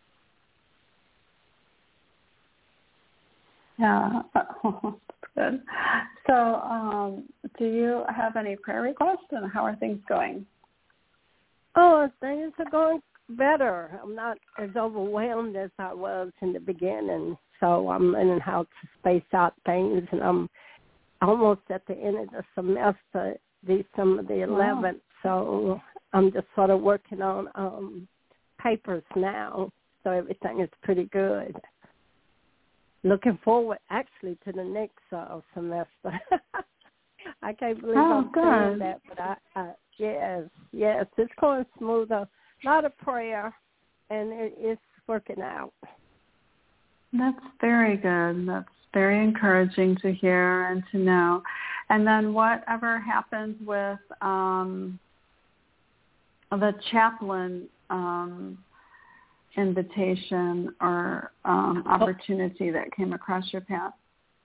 Yeah, good. So um, do you have any prayer requests, and how are things going? Oh, things are going better. I'm not as overwhelmed as I was in the beginning, so I'm learning how to space out things, and I'm almost at the end of the semester, December the eleventh, wow. So I'm just sort of working on um, papers now, so everything is pretty good. Looking forward, actually, to the next uh, semester. I can't believe oh, I'm good. saying that, but I, I, yes, yes, it's going smoother. A lot of prayer, and it, it's working out. That's very good. That's very encouraging to hear and to know. And then whatever happens with um, the chaplain um, invitation or um, opportunity that came across your path?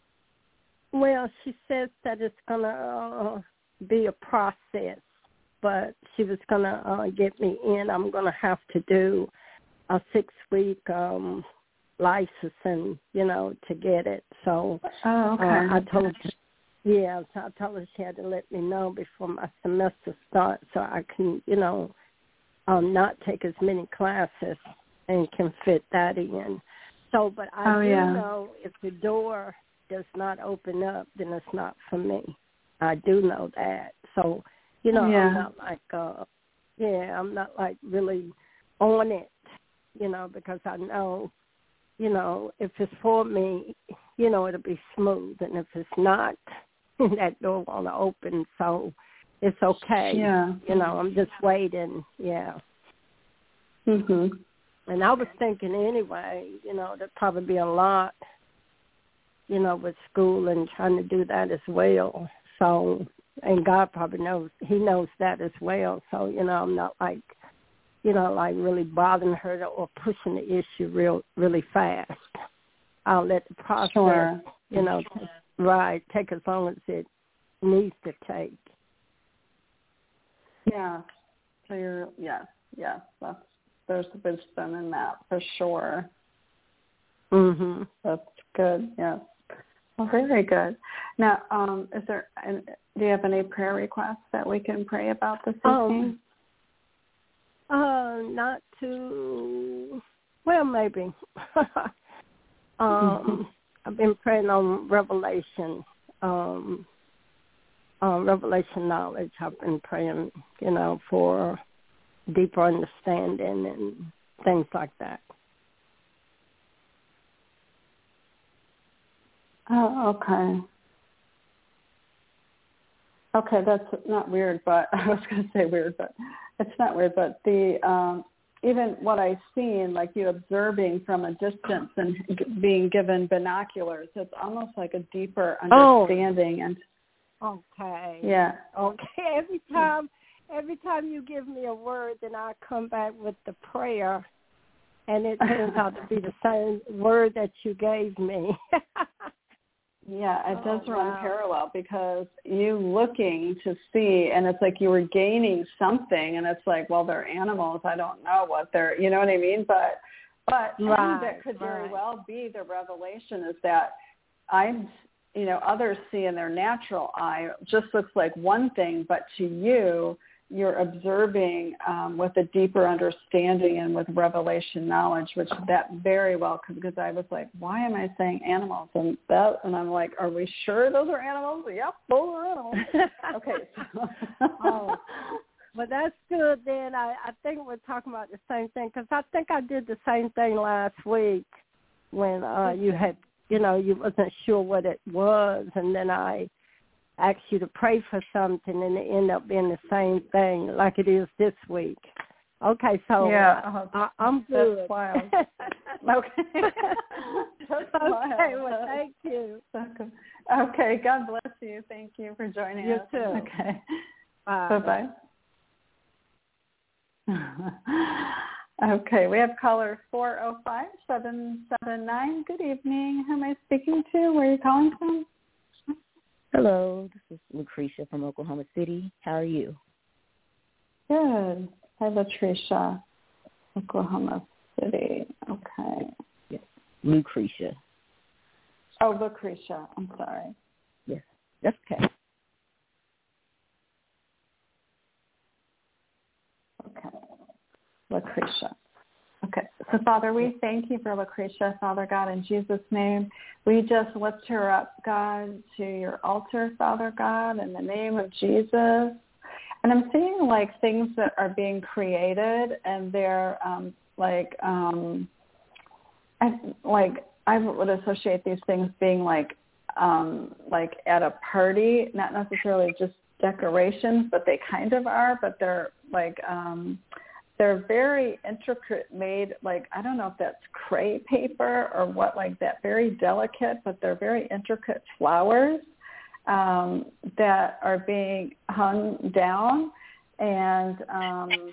Well, she says that it's going to uh, be a process, but she was going to uh, get me in. I'm going to have to do a six-week um, licensing, you know, to get it. So oh, okay. uh, I told her, yeah, so I told her she had to let me know before my semester starts so I can, you know, um, not take as many classes and can fit that in. So, but I oh, do yeah. know if the door does not open up, then it's not for me. I do know that. So, you know, yeah. I'm not like, uh, yeah, I'm not like really on it, you know, because I know, you know, if it's for me, you know, it'll be smooth. And if it's not, that door won't open. So it's okay. Yeah. You know, I'm just waiting. Yeah. Mhm. And I was thinking anyway, you know, there'd probably be a lot, you know, with school and trying to do that as well. So, and God probably knows, he knows that as well. So, you know, I'm not like, you know, like really bothering her or pushing the issue real, really fast. I'll let the process, sure. you know, take, right, take as long as it needs to take. Yeah. So you're, yes, yes, that's, there's wisdom in that for sure. Mhm. That's good, yes. Well, very good. Now, um, is there? Do you have any prayer requests that we can pray about this evening? Um, uh, not too. Well, maybe. um, I've been praying on revelation, um, uh, revelation knowledge. I've been praying, you know, for deeper understanding and things like that. Oh, okay. Okay, that's not weird, but I was going to say weird, but it's not weird. But the um, even what I've seen, like you observing from a distance and g- being given binoculars, it's almost like a deeper understanding. Oh. And okay. Yeah. Okay. Every time, every time you give me a word, then I come back with the prayer, and it turns out to be the same word that you gave me. Yeah, it does oh, run wow. parallel because you looking to see, and it's like you were gaining something, and it's like, well, they're animals. I don't know what they're, you know what I mean? But, but right, that could very right. well be the revelation is that I'm, you know, others see in their natural eye just looks like one thing, but to you, you're observing um, with a deeper understanding and with revelation knowledge, which that very well could, because I was like, why am I saying animals? And that, and I'm like, are we sure those are animals? Yep, those are animals. Okay. So. Oh, well, that's good then. I, I think we're talking about the same thing because I think I did the same thing last week when uh, you had, you know, you wasn't sure what it was, and then I ask you to pray for something, and it end up being the same thing like it is this week. Okay, so yeah, uh, I, I'm good. That's wild. Okay. That's okay, wild. well, thank you. Okay. okay, God bless you. Thank you for joining you us. You too. Okay. Bye. Bye-bye. Okay, we have caller four oh five, seven seven nine. Good evening. Who am I speaking to? Where are you calling from? Hello, this is Lucretia from Oklahoma City. How are you? Good. Hi, Lucretia, Oklahoma City. Okay. Yes, Lucretia. Oh, Lucretia. I'm sorry. Yes, that's okay. Okay. Lucretia. Okay. So, Father, we thank you for Lucretia, Father God, in Jesus' name. We just lift her up, God, to your altar, Father God, in the name of Jesus. And I'm seeing, like, things that are being created, and they're, um, like, um, I, like, I would associate these things being, like, um, like at a party, not necessarily just decorations, but they kind of are, but they're, like, um, they're very intricate made, like, I don't know if that's crepe paper or what, like that, very delicate, but they're very intricate flowers um, that are being hung down. And um,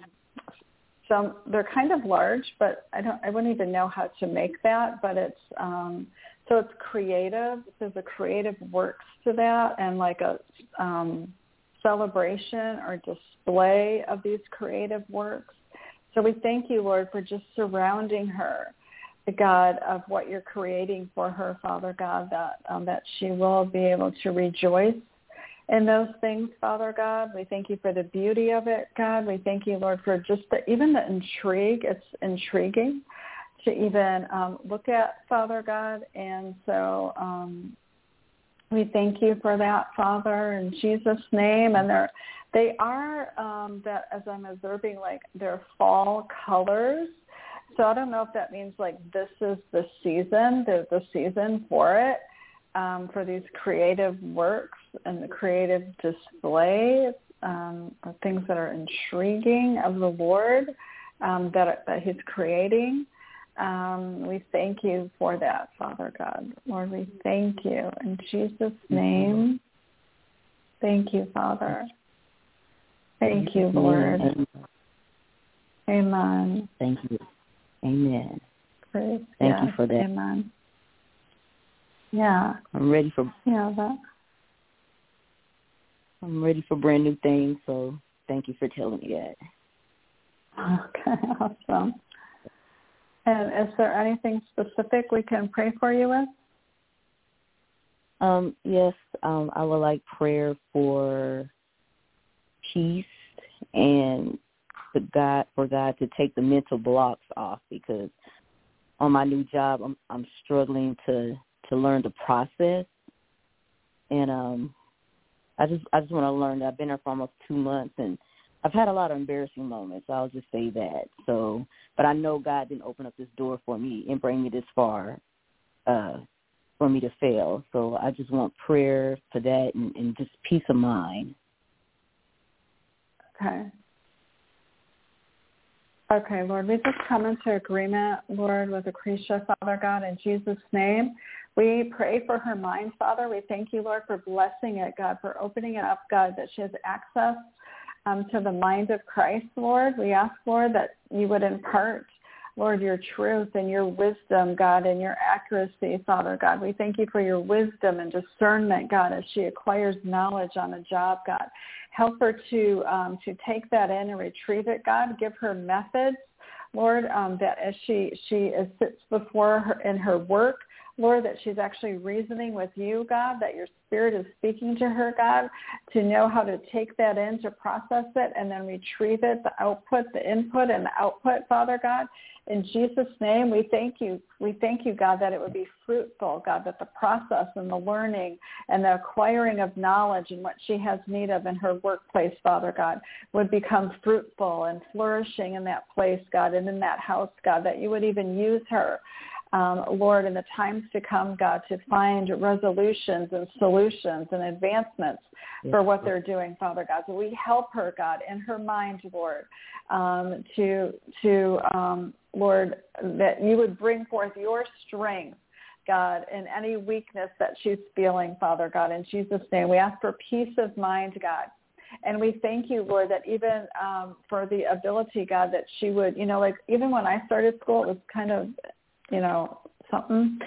some, they're kind of large, but I don't, I wouldn't even know how to make that, but it's, um, so it's creative. There's a creative works to that and like a um, celebration or display of these creative works. So we thank you, Lord, for just surrounding her, the God of what you're creating for her, Father God, that um, that she will be able to rejoice in those things, Father God. We thank you for the beauty of it, God. We thank you, Lord, for just the, even the intrigue. It's intriguing to even um, look at, Father God. And so um, we thank you for that, Father, in Jesus' name. And they're They are, um, that as I'm observing, like they're fall colors. So I don't know if that means like this is the season, the, the season for it, um, for these creative works and the creative displays, um, or things that are intriguing of the Lord um, that, that he's creating. Um, we thank you for that, Father God. Lord, we thank you. In Jesus' name, thank you, Father. Thank you, Lord. Amen. Amen. Thank you. Amen. Praise. Thank yes. you for that. Amen. Yeah. I'm ready for Yeah, that. I'm ready for brand new things, so thank you for telling me that. Okay, awesome. And is there anything specific we can pray for you with? Um, yes, um, I would like prayer for peace and for God, for God to take the mental blocks off, because on my new job, I'm, I'm struggling to, to learn the process. And um, I just I just want to learn that. I've been there for almost two months, and I've had a lot of embarrassing moments. I'll just say that. So, but I know God didn't open up this door for me and bring me this far uh, for me to fail. So I just want prayer for that and, and just peace of mind. Okay. Okay, Lord, we just come into agreement, Lord, with Lucretia, Father God, in Jesus' name. We pray for her mind, Father. We thank you, Lord, for blessing it, God, for opening it up, God, that she has access um, to the mind of Christ, Lord. We ask, Lord, that you would impart, Lord, your truth and your wisdom, God, and your accuracy, Father God. We thank you for your wisdom and discernment, God, as she acquires knowledge on the job, God. Help her to um, to take that in and retrieve it, God. Give her methods, Lord, um, that as she, she is, sits before her in her work, Lord, that she's actually reasoning with you, God, that your Spirit is speaking to her, God, to know how to take that in, to process it, and then retrieve it, the output, the input, and the output, Father God. In Jesus' name, we thank you. We thank you, God, that it would be fruitful, God, that the process and the learning and the acquiring of knowledge and what she has need of in her workplace, Father God, would become fruitful and flourishing in that place, God, and in that house, God, that you would even use her, Um, Lord, in the times to come, God, to find resolutions and solutions and advancements yes. for what they're doing, Father God. So we help her, God, in her mind, Lord, um, to, to um, Lord, that you would bring forth your strength, God, in any weakness that she's feeling, Father God. In Jesus' name, we ask for peace of mind, God. And we thank you, Lord, that even um, for the ability, God, that she would, you know, like even when I started school, it was kind of, you know, something.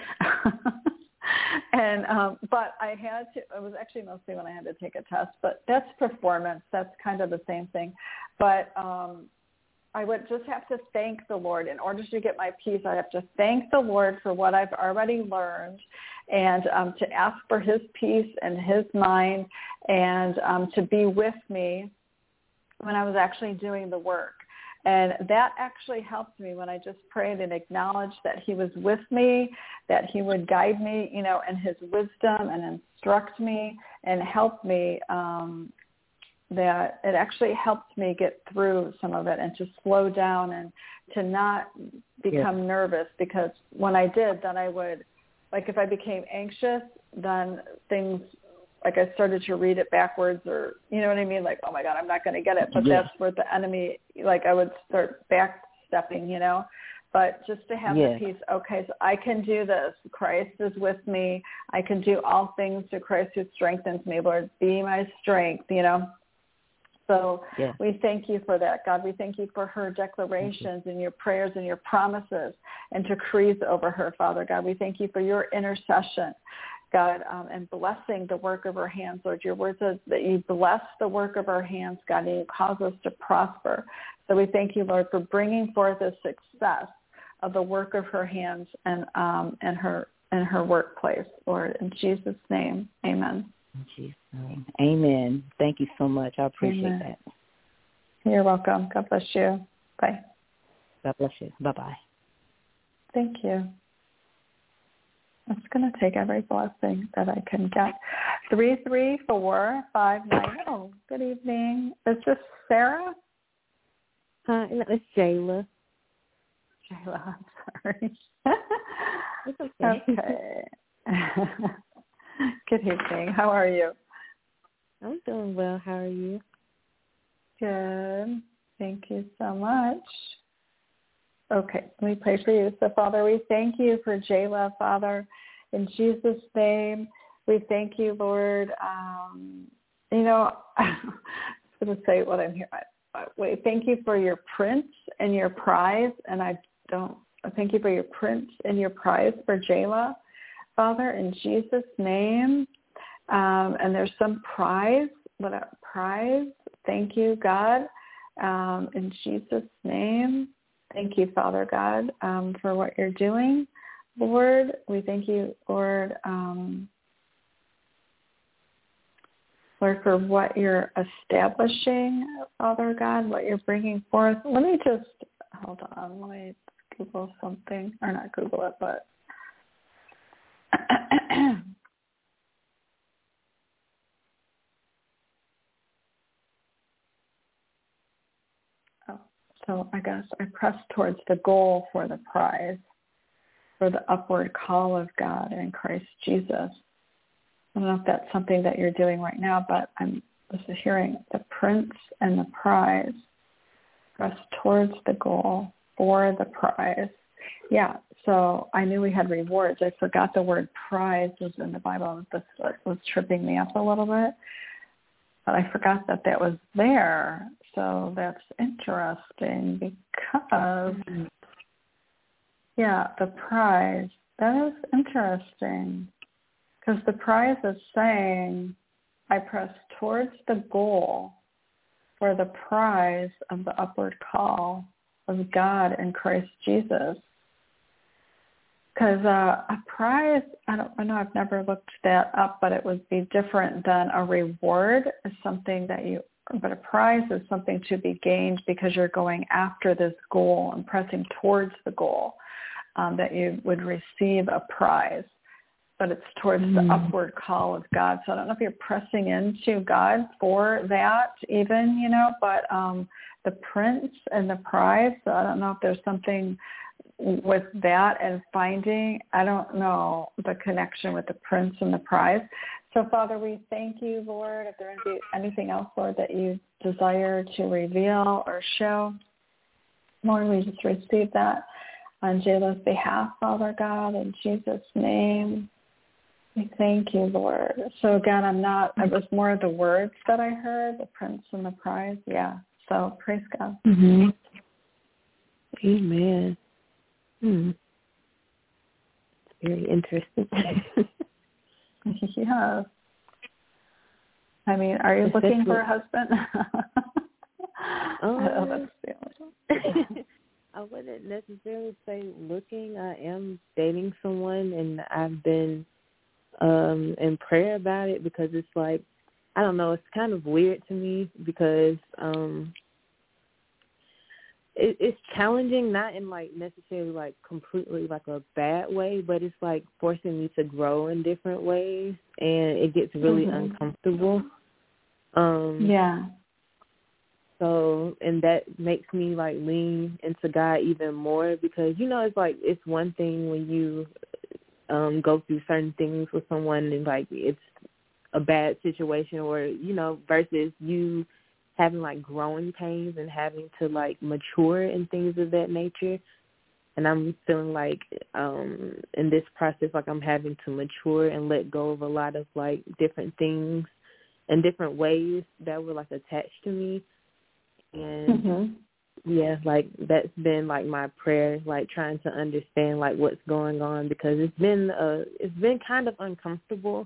and, um, but I had to, it was actually mostly when I had to take a test, but that's performance. That's kind of the same thing. But um, I would just have to thank the Lord. In order to get my peace, I have to thank the Lord for what I've already learned and um, to ask for his peace and his mind and um, to be with me when I was actually doing the work. And that actually helped me when I just prayed and acknowledged that he was with me, that he would guide me, you know, in his wisdom and instruct me and help me, um, that it actually helped me get through some of it and to slow down and to not become yes. nervous, because when I did, then I would, like if I became anxious, then things like I started to read it backwards, or, you know what I mean? Like, oh my God, I'm not going to get it. But yes. that's where the enemy, like I would start backstepping, you know, but just to have yes. the peace. Okay, so I can do this. Christ is with me. I can do all things through Christ who strengthens me. Lord, be my strength, you know? So yes. we thank you for that, God. We thank you for her declarations and your prayers and your promises and decrees over her, Father God. We thank you for your intercession, God, um, and blessing the work of our hands, Lord. Your word says that you bless the work of our hands, God, and you cause us to prosper. So we thank you, Lord, for bringing forth the success of the work of her hands and um, and her and her workplace, Lord. In Jesus' name, amen. In Jesus' name, amen. Thank you so much. I appreciate amen. that. You're welcome. God bless you. Bye. God bless you. Bye-bye. Thank you. I'm just going to take every blessing that I can get. three three four five nine. Oh, good evening. Is this Sarah? Uh, no, it's Jayla. Jayla, I'm sorry. It's okay. Okay. Good evening. How are you? I'm doing well. How are you? Good. Thank you so much. Okay, let me pray for you. So, Father, we thank you for Jayla, Father. In Jesus' name, we thank you, Lord. Um, you know, I'm going to say what I'm here. Wait, thank you for your prince and your prize, and I don't. Thank you for your prince and your prize for Jayla, Father, in Jesus' name. Um, and there's some prize. What a prize. Thank you, God, um, in Jesus' name. Thank you, Father God, um, for what you're doing, Lord. We thank you, Lord, um, Lord, for what you're establishing, Father God, what you're bringing forth. Let me just, hold on, let me Google something, or not Google it, but oh, so I guess I press towards the goal for the prize, for the upward call of God in Christ Jesus. I don't know if that's something that you're doing right now, but I'm just hearing the prince and the prize. Press towards the goal for the prize. Yeah, so I knew we had rewards. I forgot the word prize was in the Bible. This was tripping me up a little bit. But I forgot that that was there. So that's interesting because, yeah, the prize, that is interesting. Because the prize is saying, I press towards the goal for the prize of the upward call of God in Christ Jesus. Because uh, a prize, I don't I know, I've never looked that up, but it would be different than a reward is something that you, but a prize is something to be gained because you're going after this goal and pressing towards the goal, um, that you would receive a prize. But it's towards mm. the upward call of God. So I don't know if you're pressing into God for that even, you know, but um, the prince and the prize, so I don't know if there's something with that and finding, I don't know the connection with the prince and the prize. So, Father, we thank you, Lord. If there is anything else, Lord, that you desire to reveal or show, Lord, we just receive that on Jayla's behalf, Father God, in Jesus' name. We thank you, Lord. So again, I'm not, it was more of the words that I heard, the prince and the prize. Yeah. So praise God. Mm-hmm. Amen. Hmm. Very interesting. Yeah. I mean, are you Especially, looking for a husband? um, I know that's I wouldn't necessarily say looking. I am dating someone, and I've been um, in prayer about it because it's like, I don't know, it's kind of weird to me because um, it, it's challenging, not in like necessarily like completely like a bad way, but it's like forcing me to grow in different ways, and it gets really mm-hmm. uncomfortable. Um, yeah. So, and that makes me like lean into God even more because, you know, it's like, it's one thing when you um, go through certain things with someone and like it's a bad situation or, you know, versus you having like growing pains and having to like mature and things of that nature. And I'm feeling like um, in this process, like I'm having to mature and let go of a lot of like different things and different ways that were like attached to me. And mm-hmm. yeah, like that's been like my prayer, like trying to understand like what's going on because it's been uh it's been kind of uncomfortable.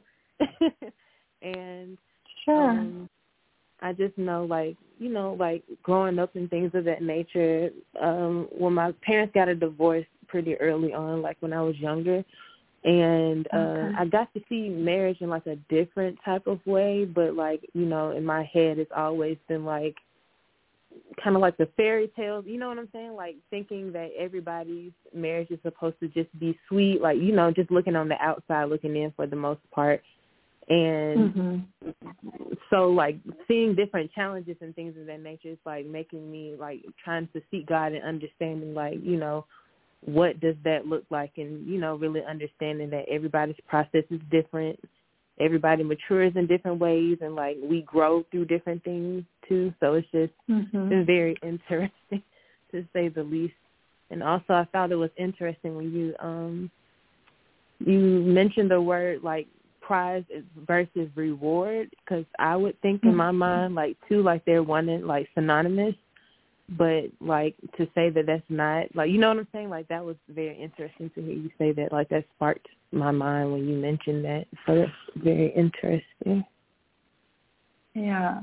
And sure. um, I just know like, you know, like growing up and things of that nature, um, when my parents got a divorce pretty early on, like when I was younger. And uh, okay. I got to see marriage in like a different type of way, but like, you know, in my head it's always been like kind of like the fairy tales, you know what I'm saying? Like thinking that everybody's marriage is supposed to just be sweet, like, you know, just looking on the outside, looking in for the most part. And mm-hmm. so like seeing different challenges and things of that nature is like making me like trying to seek God and understanding like, you know, what does that look like? And, you know, really understanding that everybody's process is different. Everybody matures in different ways and like we grow through different things too. So it's just mm-hmm. been very interesting to say the least. And also I thought it was interesting when you um you mentioned the word like prize versus reward, because I would think mm-hmm. in my mind like two, like they're one and like synonymous, but like to say that that's not, like, you know what I'm saying? Like that was very interesting to hear you say that. Like that sparked my mind when you mentioned that. So that's very interesting. Yeah.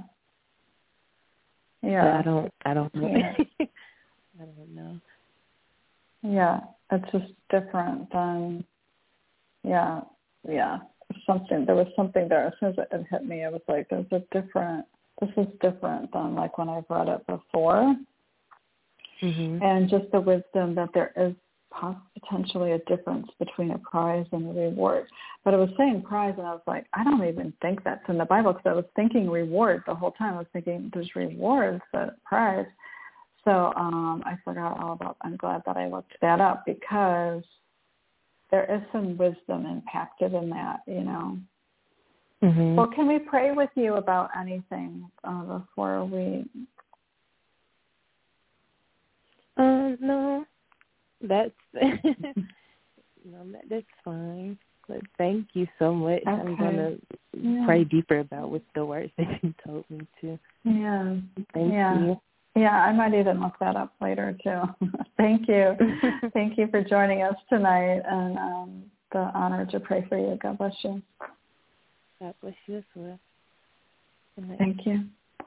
Yeah. But I don't. I don't know. Yeah. I don't know. Yeah, it's just different than. Yeah. Yeah. something, there was something there. As soon as it hit me, I was like, there's a different, this is different than like when I've read it before. Mm-hmm. And just the wisdom that there is potentially a difference between a prize and a reward. But I was saying prize, and I was like, I don't even think that's in the Bible, because I was thinking reward the whole time. I was thinking there's rewards, but prize. So um, I forgot all about, I'm glad that I looked that up, because there is some wisdom impacted in that, you know. Mm-hmm. Well, can we pray with you about anything uh, before we... Uh, no, that's no, that, that's fine. But thank you so much. Okay. I'm gonna yeah. pray deeper about with the words that you told me to. Yeah. Thank yeah. you. Yeah, I might even look that up later too. Thank you. Thank you for joining us tonight, and um, the honor to pray for you. God bless you. God bless you as well. Thank you.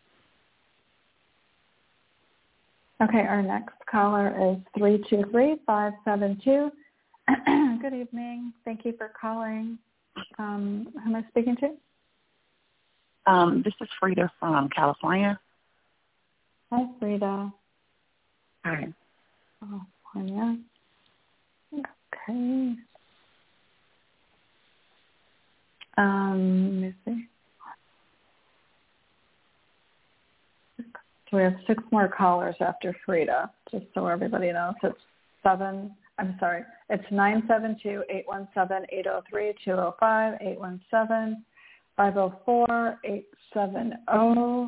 Okay, our next caller is three two three, five seven two. Good evening. Thank you for calling. Um, who am I speaking to? Um, this is Frida from California. Hi, Frida. Hi. California. Okay. Um, let me see. We have six more callers after Frida, just so everybody knows. It's seven, I'm sorry, it's nine seven two, eight one seven, eight zero three, two zero five, eight one seven, five zero four, eight seven zero.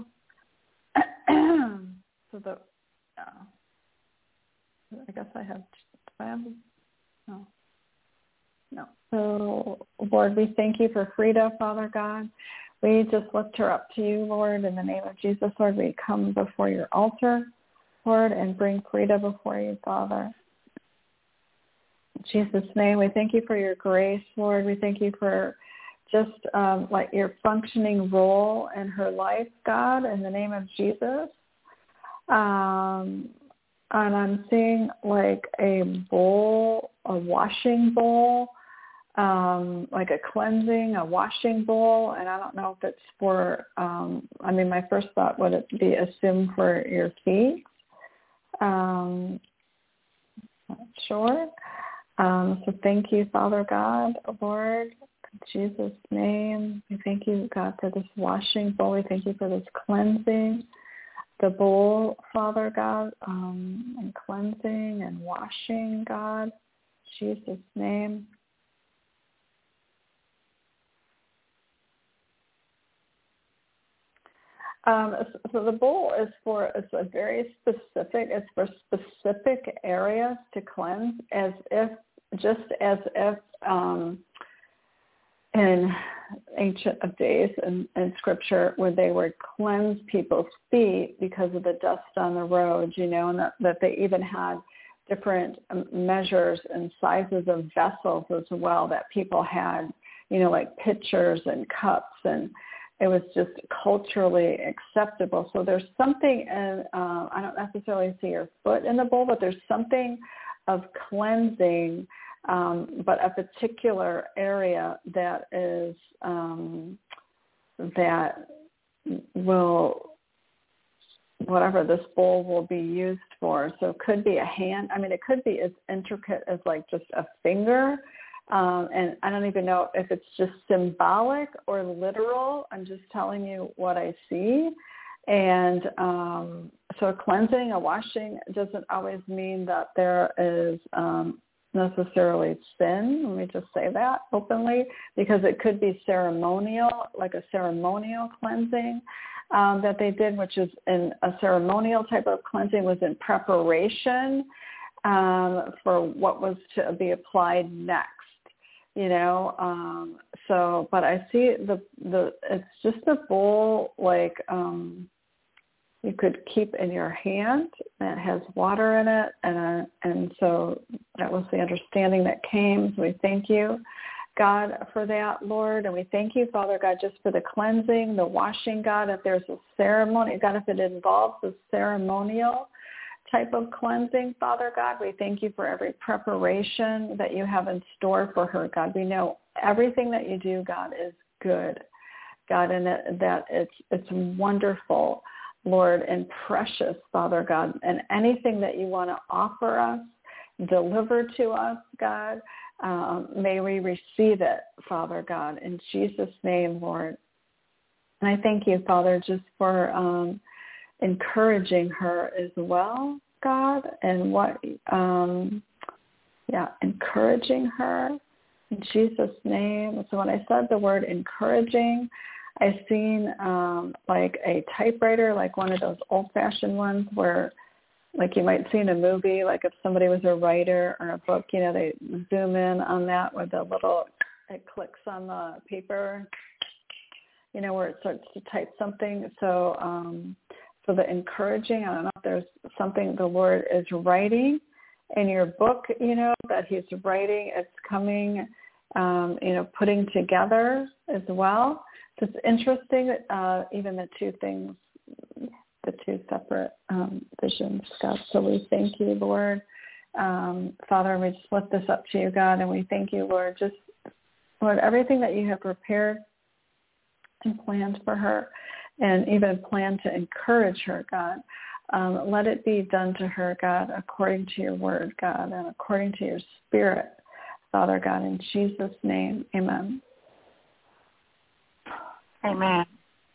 So the, uh, I guess I have, do I have, no. No. So, Lord, we thank you for Frida, Father God. We just lift her up to you, Lord, in the name of Jesus, Lord. We come before your altar, Lord, and bring Frida before you, Father. In Jesus' name, we thank you for your grace, Lord. We thank you for just um, like your functioning role in her life, God, in the name of Jesus. Um, and I'm seeing like a bowl, a washing bowl, um, like a cleansing, a washing bowl. And I don't know if it's for, um, I mean, my first thought would it be assumed for your feet. Um, not sure. Um, so thank you, Father God, Lord, in Jesus' name. We thank you, God, for this washing bowl. We thank you for this cleansing. The bowl, Father God, um, and cleansing and washing, God, in Jesus' name. Um, so the bowl is for, it's a very specific, it's for specific areas to cleanse, as if, just as if um, in ancient of days in, in scripture where they would cleanse people's feet because of the dust on the road, you know, and that, that they even had different measures and sizes of vessels as well that people had, you know, like pitchers and cups, and it was just culturally acceptable. So there's something, in, uh, I don't necessarily see your foot in the bowl, but there's something of cleansing, um, but a particular area that is, um, that will, whatever this bowl will be used for. So it could be a hand. I mean, it could be as intricate as like just a finger. Um, and I don't even know if it's just symbolic or literal. I'm just telling you what I see. And um, so a cleansing, a washing doesn't always mean that there is um, necessarily sin. Let me just say that openly, because it could be ceremonial, like a ceremonial cleansing um, that they did, which is in a ceremonial type of cleansing was in preparation um, for what was to be applied next. You know, um, so, but I see the, the, it's just a bowl like um, you could keep in your hand that has water in it. And, uh, and so that was the understanding that came. So we thank you, God, for that, Lord. And we thank you, Father God, just for the cleansing, the washing, God, if there's a ceremony, God, if it involves a ceremonial type of cleansing, Father God, we thank you for every preparation that you have in store for her, God. We know everything that you do, God, is good, God, and that, that it's it's wonderful, Lord, and precious, Father God, and anything that you want to offer us, deliver to us, God, um, may we receive it, Father God, in Jesus' name, Lord. And I thank you, Father, just for um, encouraging her as well, God, and what, um, yeah, encouraging her in Jesus' name. So when I said the word encouraging, I seen um, like a typewriter, like one of those old-fashioned ones where, like you might see in a movie, like if somebody was a writer or a book, you know, they zoom in on that with the little, it clicks on the paper, you know, where it starts to type something. So, um, so the encouraging, I don't know if there's something the Lord is writing in your book, you know, that he's writing, it's coming, um, you know, putting together as well. So it's interesting that uh, even the two things, the two separate um, visions, God. So we thank you, Lord. Um, Father, we just lift this up to you, God, and we thank you, Lord, just, Lord, everything that you have prepared and planned for her and even planned to encourage her, God. Um, let it be done to her, God, according to your word, God, and according to your spirit, Father God, in Jesus' name, amen. Amen.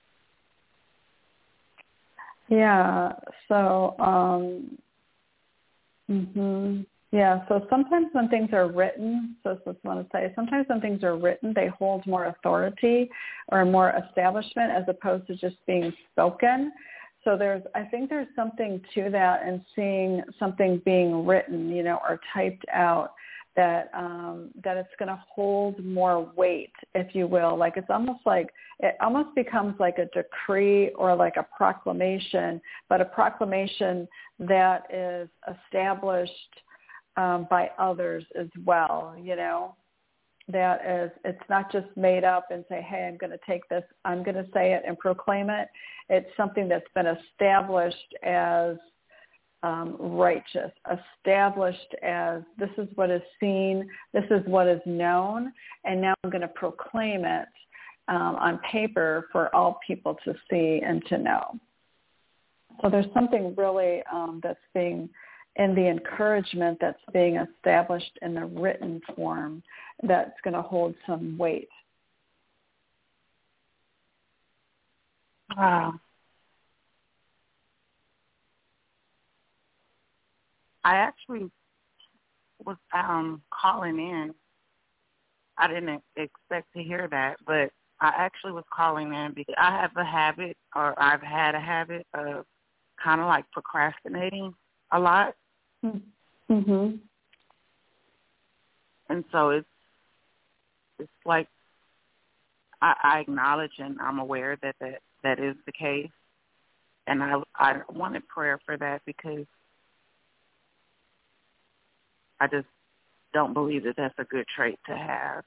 Yeah, so, um, mm-hmm. yeah, so sometimes when things are written, so I just want to say, sometimes when things are written, they hold more authority or more establishment as opposed to just being spoken. So there's, I think there's something to that and seeing something being written, you know, or typed out that um, that it's going to hold more weight, if you will. Like it's almost like, it almost becomes like a decree or like a proclamation, but a proclamation that is established um, by others as well, you know. That is, it's not just made up and say, hey, I'm going to take this, I'm going to say it and proclaim it. It's something that's been established as um, righteous, established as this is what is seen, this is what is known, and now I'm going to proclaim it um, on paper for all people to see and to know. So there's something really um, that's being in the encouragement that's being established in the written form that's going to hold some weight. Wow. I actually was um, calling in. I didn't expect to hear that, but I actually was calling in because I have a habit, or I've had a habit of kind of like procrastinating a lot. Mm-hmm. And so it's it's like I, I acknowledge and I'm aware that, that that is the case. And I, I wanted prayer for that because I just don't believe that that's a good trait to have.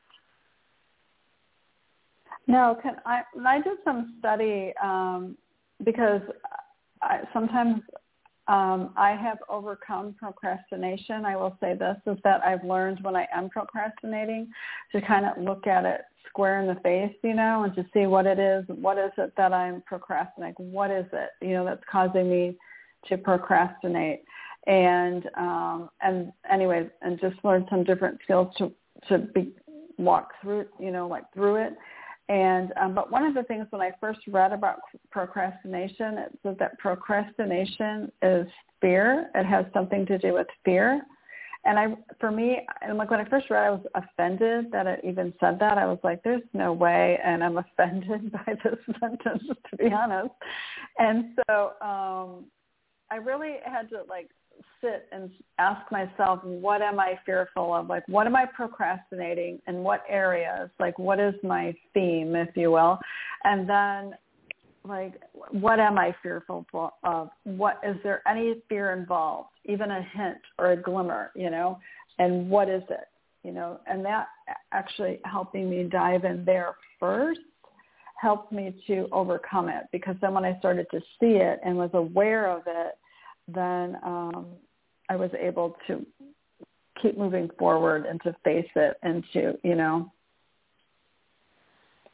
No, can I, I did some study um, because I, sometimes um, I have overcome procrastination. I will say this, is that I've learned when I am procrastinating to kind of look at it square in the face, you know, and to see what it is. What is it that I'm procrastinating? What is it, you know, that's causing me to procrastinate? And um, and anyways, and just learn some different skills to to be walk through, you know, like through it. And um, but one of the things when I first read about procrastination, it said that procrastination is fear. It has something to do with fear. And I, for me, and like when I first read, I was offended that it even said that. I was like, "There's no way," and I'm offended by this sentence, to be honest. And so um, I really had to like sit and ask myself, what am I fearful of? Like, what am I procrastinating in what areas? Like, what is my theme, if you will? And then, like, what am I fearful of? What, is there any fear involved, even a hint or a glimmer, you know? And what is it, you know? And that actually helping me dive in there first helped me to overcome it, because then when I started to see it and was aware of it, then um, I was able to keep moving forward and to face it and to, you know,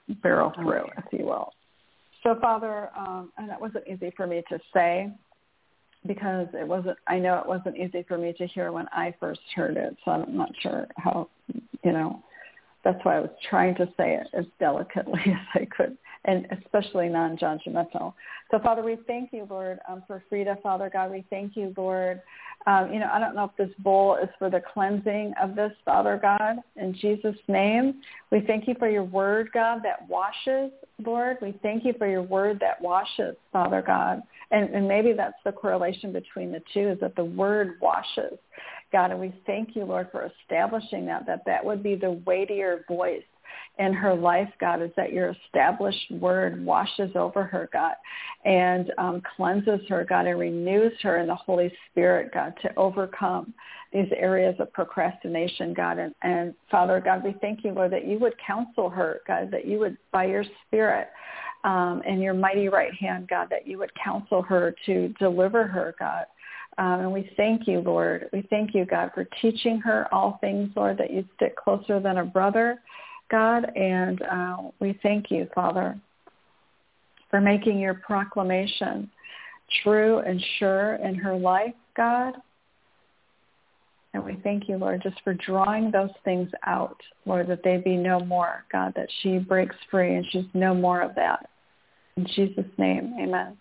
barrel through, if you will. So, Father, um, and that wasn't easy for me to say because it wasn't, I know it wasn't easy for me to hear when I first heard it, so I'm not sure how, you know, that's why I was trying to say it as delicately as I could, and especially non-judgmental. So, Father, we thank you, Lord, um, for Frida, Father God. We thank you, Lord. Um, you know, I don't know if this bowl is for the cleansing of this, Father God. In Jesus' name, we thank you for your word, God, that washes, Lord. We thank you for your word that washes, Father God. And, and maybe that's the correlation between the two, is that the word washes, God. And we thank you, Lord, for establishing that, that that would be the weightier voice in her life, God, is that your established word washes over her, God, and um, cleanses her, God, and renews her in the Holy Spirit, God, to overcome these areas of procrastination, God. And, and Father, God, we thank you, Lord, that you would counsel her, God, that you would, by your Spirit um, and your mighty right hand, God, that you would counsel her to deliver her, God. Um, and we thank you, Lord. We thank you, God, for teaching her all things, Lord, that you stick closer than a brother, God, and uh, we thank you, Father, for making your proclamation true and sure in her life, God. And we thank you, Lord, just for drawing those things out, Lord, that they be no more, God, that she breaks free and she's no more of that. In Jesus' name, amen.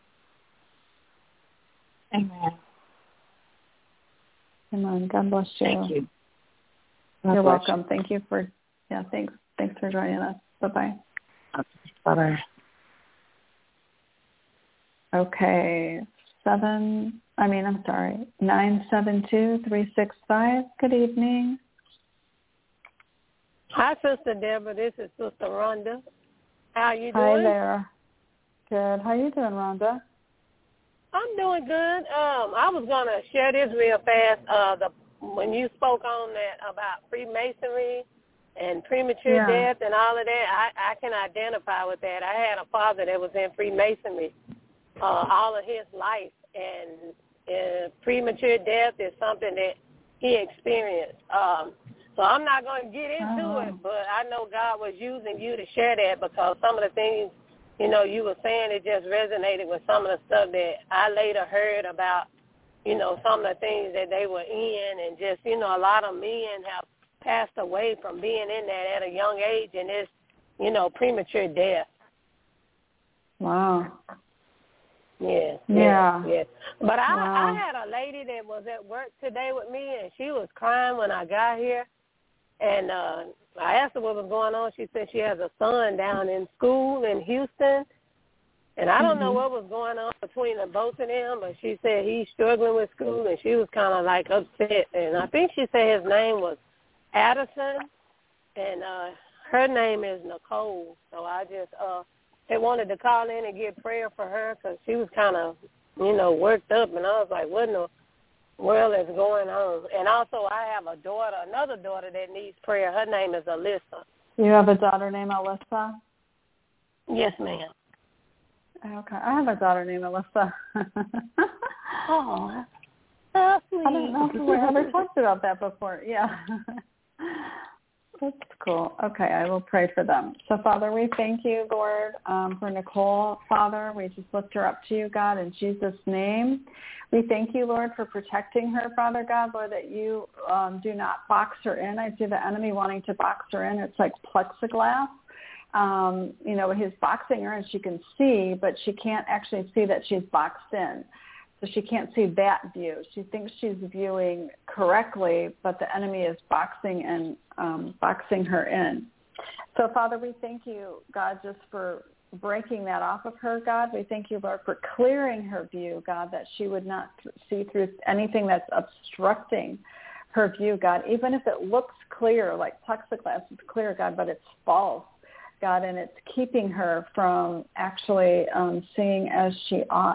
Amen. Amen. God bless you. Thank you. God You're bless welcome. you. Thank you for, yeah, thanks. Thanks for joining us. Bye-bye. Bye-bye. Okay. Seven, I mean, I'm sorry, nine seven two, three six five. Good evening. Hi, Sister Deborah. This is Sister Rhonda. How you doing? Hi there. Good. How you doing, Rhonda? I'm doing good. Um, I was going to share this real fast. Uh, the when you spoke on that about Freemasonry and premature yeah. death and all of that, I, I can identify with that. I had a father that was in Freemasonry uh, all of his life, and uh, premature death is something that he experienced. Um, so I'm not going to get into oh. it, but I know God was using you to share that because some of the things, you know, you were saying, it just resonated with some of the stuff that I later heard about, you know, some of the things that they were in, and just, you know, a lot of men have passed away from being in that at a young age, and it's, you know, premature death. Wow. Yes, yeah. yes, yes. But I, wow. I had a lady that was at work today with me, and she was crying when I got here. And uh, I asked her what was going on. She said she has a son down in school in Houston. And I don't mm-hmm. know what was going on between the both of them, but she said he's struggling with school, and she was kind of like upset. And I think she said his name was Addison, and uh, her name is Nicole. So I just uh, they wanted to call in and get prayer for her because she was kind of, you know, worked up. And I was like, what in the world is going on? And also I have a daughter, another daughter that needs prayer. Her name is Alyssa. You have a daughter named Alyssa? Yes, ma'am. Okay. I have a daughter named Alyssa. Oh, that's sweet. I don't know if we ever talked about that before. Yeah. That's cool. Okay, I will pray for them. So, Father, we thank you, Lord, um, for Nicole. Father, we just lift her up to you, God, in Jesus' name. We thank you, Lord, for protecting her, Father God, Lord, that you um, do not box her in. I see the enemy wanting to box her in. It's like plexiglass. Um, you know, he's boxing her and she can see, but she can't actually see that she's boxed in. So she can't see that view. She thinks she's viewing correctly, but the enemy is boxing and um, boxing her in. So, Father, we thank you, God, just for breaking that off of her, God. We thank you, Lord, for clearing her view, God, that she would not see through anything that's obstructing her view, God, even if it looks clear, like plexiglass is clear, God, but it's false, God, and it's keeping her from actually um, seeing as she ought.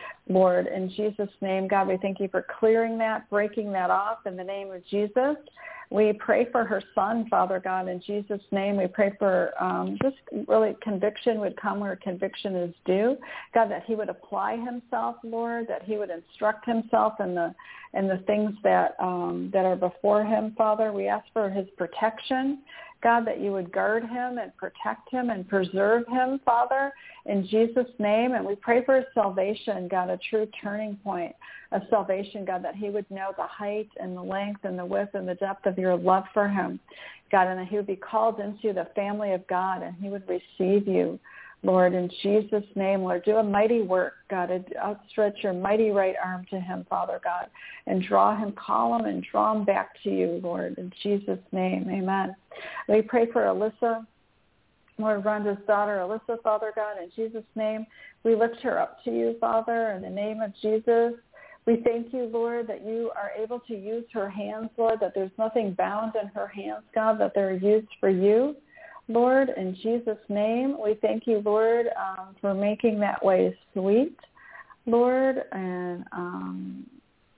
Lord, in Jesus' name. God, we thank you for clearing that, breaking that off in the name of Jesus. We pray for her son, Father God, in Jesus' name. We pray for um, just really conviction would come where conviction is due. God, that he would apply himself, Lord, that he would instruct himself in the in the things that um, that are before him, Father. We ask for his protection. God, that you would guard him and protect him and preserve him, Father, in Jesus' name. And we pray for his salvation, God, a true turning point of salvation, God, that he would know the height and the length and the width and the depth of your love for him, God, and that he would be called into the family of God and he would receive you, Lord, in Jesus' name. Lord, do a mighty work, God, outstretch your mighty right arm to him, Father God, and draw him, call him, and draw him back to you, Lord, in Jesus' name. Amen. We pray for Alyssa, Lord, Rhonda's daughter, Alyssa, Father God, in Jesus' name. We lift her up to you, Father, in the name of Jesus. We thank you, Lord, that you are able to use her hands, Lord, that there's nothing bound in her hands, God, that they're used for you. Lord, in Jesus' name, we thank you, Lord, um, for making that way sweet, Lord, and um,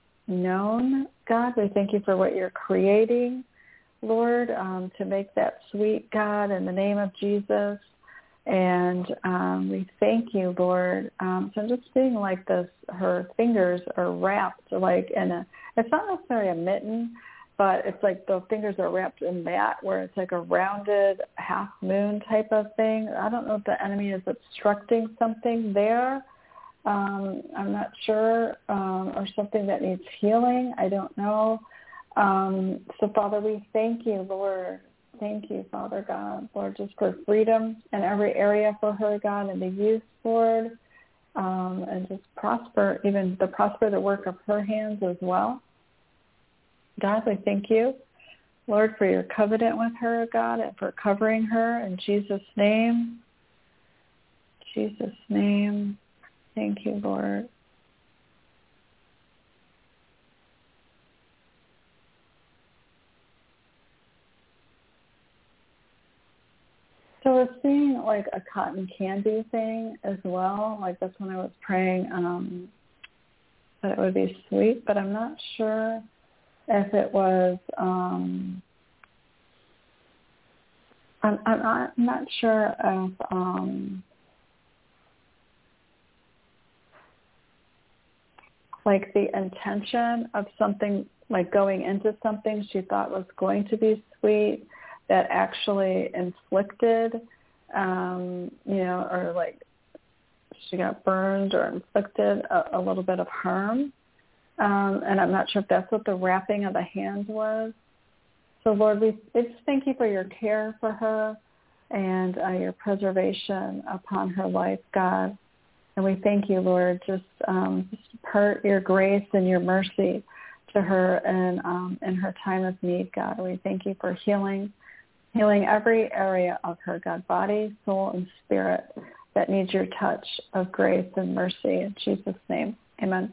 known. God, we thank you for what you're creating, Lord, um, to make that sweet, God, in the name of Jesus. And um, we thank you, Lord. Um, so I'm just seeing like this, her fingers are wrapped like in a, it's not necessarily a mitten, but it's like the fingers are wrapped in that where it's like a rounded half moon type of thing. I don't know if the enemy is obstructing something there. Um, I'm not sure, um, or something that needs healing. I don't know. Um, so, Father, we thank you, Lord. Thank you, Father God, Lord, just for freedom in every area for her, God, and the youth, Lord, um, and just prosper, even the prosper the work of her hands as well. God, we thank you, Lord, for your covenant with her, God, and for covering her in Jesus' name. Jesus' name. Thank you, Lord. So we're seeing like a cotton candy thing as well. Like that's when I was praying um, that it would be sweet, but I'm not sure if it was, um, I'm, I'm, not, I'm not sure if, um, like the intention of something, like going into something she thought was going to be sweet, that actually inflicted, um, you know, or like she got burned or inflicted a, a little bit of harm. Um, and I'm not sure if that's what the wrapping of the hand was. So, Lord, we just thank you for your care for her and uh, your preservation upon her life, God. And we thank you, Lord, just, um, just part your grace and your mercy to her and um, in her time of need, God. We thank you for healing, healing every area of her, God, body, soul, and spirit that needs your touch of grace and mercy. In Jesus' name, amen.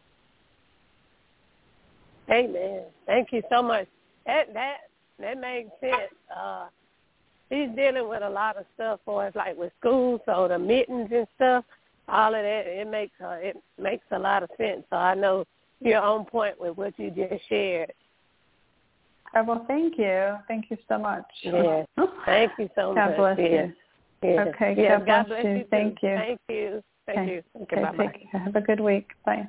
Amen. Thank you so much. That that that makes sense. Uh, she's dealing with a lot of stuff for us, like with school, so the mittens and stuff, all of that. It makes uh, it makes a lot of sense. So I know you're on point with what you just shared. Oh, well, thank you. Thank you so much. Yeah. Thank you so God much. bless yeah. you. Yeah. Okay. Yeah. God, God bless, bless you. you. Thank you. Thank you. Thank okay. you. Okay. Okay, bye-bye. Take care. Have a good week. Bye.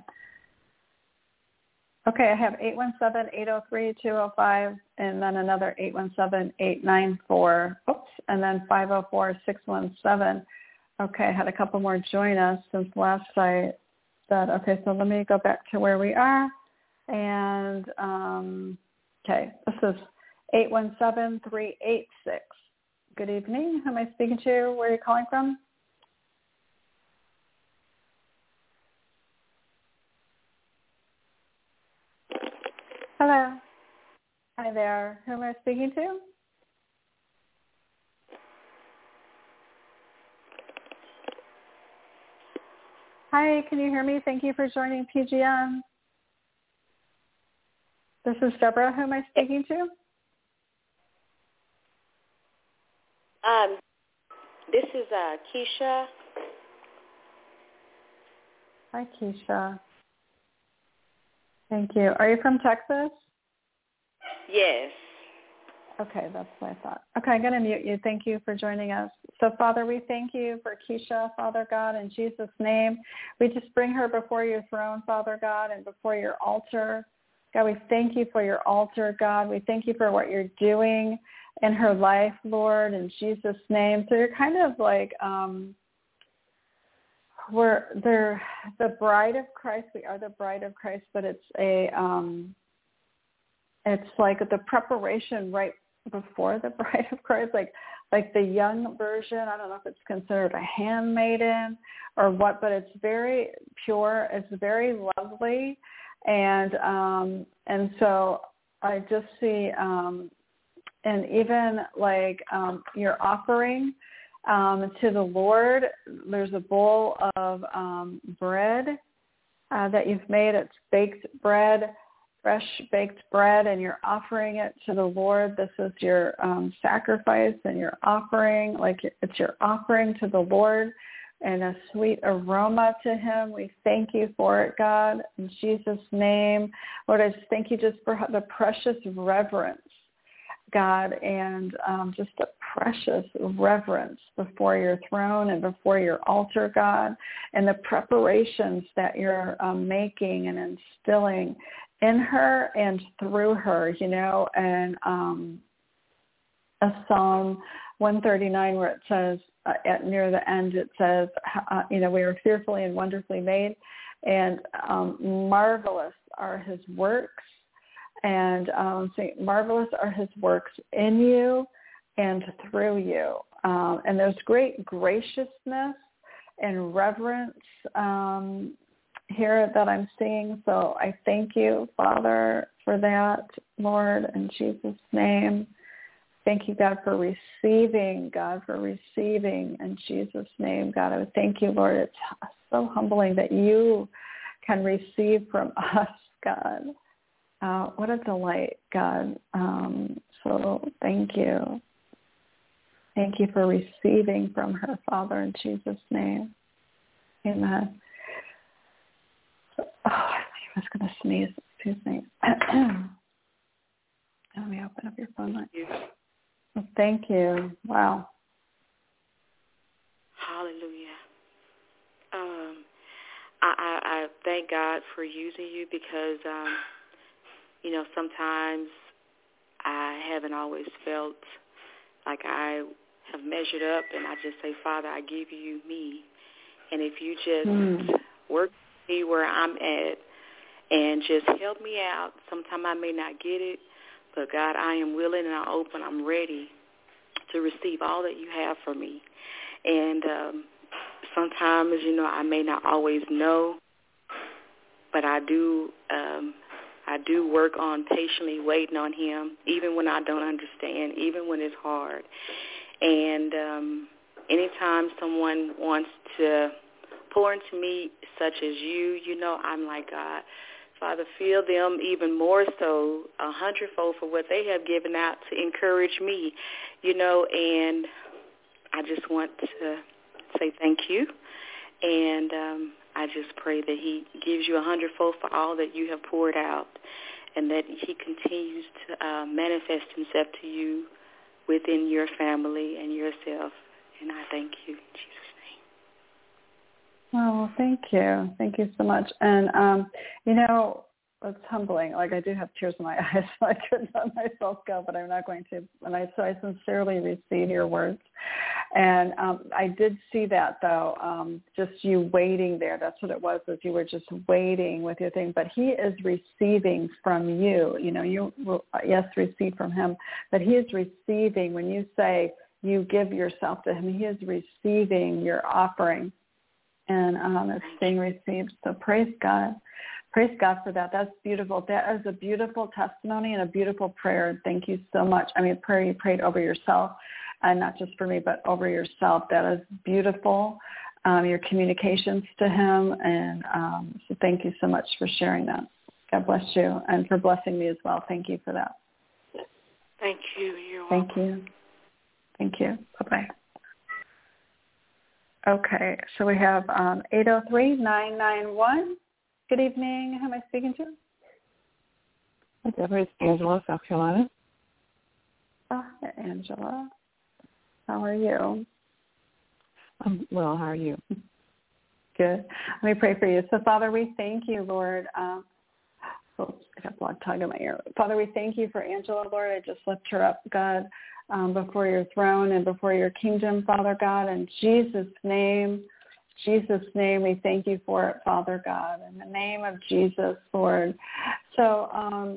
Okay, I have eight one seven, eight oh three, two oh five, and then another eight one seven, eight nine four, oops, and then five oh four, six one seven. Okay, I had a couple more join us since last I said. Okay, so let me go back to where we are. And, um, okay, this is eight one seven, three eight six. Good evening. Who am I speaking to? Where are you calling from? Hello. Hi there. Who am I speaking to? Hi, can you hear me? Thank you for joining P G M. This is Deborah. Who am I speaking to? Um, this is uh, Keisha. Hi, Keisha. Thank you. Are you from Texas? Yes. Okay, that's what I thought. Okay, I'm going to mute you. Thank you for joining us. So, Father, we thank you for Keisha, Father God, in Jesus' name. We just bring her before your throne, Father God, and before your altar. God, we thank you for your altar, God. We thank you for what you're doing in her life, Lord, in Jesus' name. So you're kind of like... um We're they're the bride of Christ. We are the bride of Christ, but it's a um, it's like the preparation right before the bride of Christ, like like the young version. I don't know if it's considered a handmaiden or what, but it's very pure. It's very lovely, and um, and so I just see um, and even like um, your offering. Um, to the Lord, there's a bowl of um, bread uh, that you've made. It's baked bread, fresh baked bread, and you're offering it to the Lord. This is your um, sacrifice and your offering, like it's your offering to the Lord and a sweet aroma to him. We thank you for it, God, in Jesus' name. Lord, I just thank you just for the precious reverence, God, and um, just a precious reverence before your throne and before your altar, God, and the preparations that you're um, making and instilling in her and through her, you know, and um, a Psalm one thirty-nine where it says, uh, at near the end, it says, uh, you know, we are fearfully and wonderfully made, and um, marvelous are his works. And um, say, marvelous are his works in you and through you. Um, and there's great graciousness and reverence um, here that I'm seeing. So I thank you, Father, for that, Lord, in Jesus' name. Thank you, God, for receiving, God, for receiving in Jesus' name. God, I would thank you, Lord. It's so humbling that you can receive from us, God. Uh, what a delight, God. Um, so thank you. Thank you for receiving from her, Father, in Jesus' name. Amen. Oh, I was going to sneeze. Excuse me. Let me open up your phone line. Well, thank you. Wow. Hallelujah. Um, I, I, I thank God for using you because... Um, You know, sometimes I haven't always felt like I have measured up, and I just say, Father, I give you me. And if you just mm. work me where I'm at and just help me out, sometimes I may not get it, but God, I am willing and I'm open. I'm ready to receive all that you have for me. And um, sometimes, you know, I may not always know, but I do um I do work on patiently waiting on him, even when I don't understand, even when it's hard. And um, anytime someone wants to pour into me, such as you, you know, I'm like, God, Father, fill them even more so, a hundredfold for what they have given out to encourage me, you know, and I just want to say thank you. And um, I just pray that he gives you a hundredfold for all that you have poured out, and that he continues to uh, manifest himself to you within your family and yourself. And I thank you in Jesus' name. Oh, thank you. Thank you so much. And, um, you know, it's humbling. Like, I do have tears in my eyes, so I couldn't let myself go, but I'm not going to. And I, so I sincerely receive your words. And um, I did see that, though, um, just you waiting there. That's what it was, is you were just waiting with your thing. But he is receiving from you. You know, you will, yes, receive from him. But he is receiving. When you say you give yourself to him, he is receiving your offering. And um, it's being received. So praise God. Praise God for that. That's beautiful. That is a beautiful testimony and a beautiful prayer. Thank you so much. I mean, a prayer you prayed over yourself, and not just for me, but over yourself. That is beautiful, um, your communications to him. And um, so thank you so much for sharing that. God bless you, and for blessing me as well. Thank you for that. Thank you. You're Thank welcome. you. Thank you. Bye-bye. Okay, so we have um, eight oh three, nine nine one. Good evening. Who am I speaking to? Deborah, it's Angela, South Carolina. Oh, Angela. How are you? I'm well. How are you? Good. Let me pray for you. So, Father, we thank you, Lord. Um, oh, I got blood tongue in my ear. Father, we thank you for Angela, Lord. I just lift her up, God, um, before your throne and before your kingdom, Father God. In Jesus' name, Jesus' name, we thank you for it, Father God. In the name of Jesus, Lord. So, um,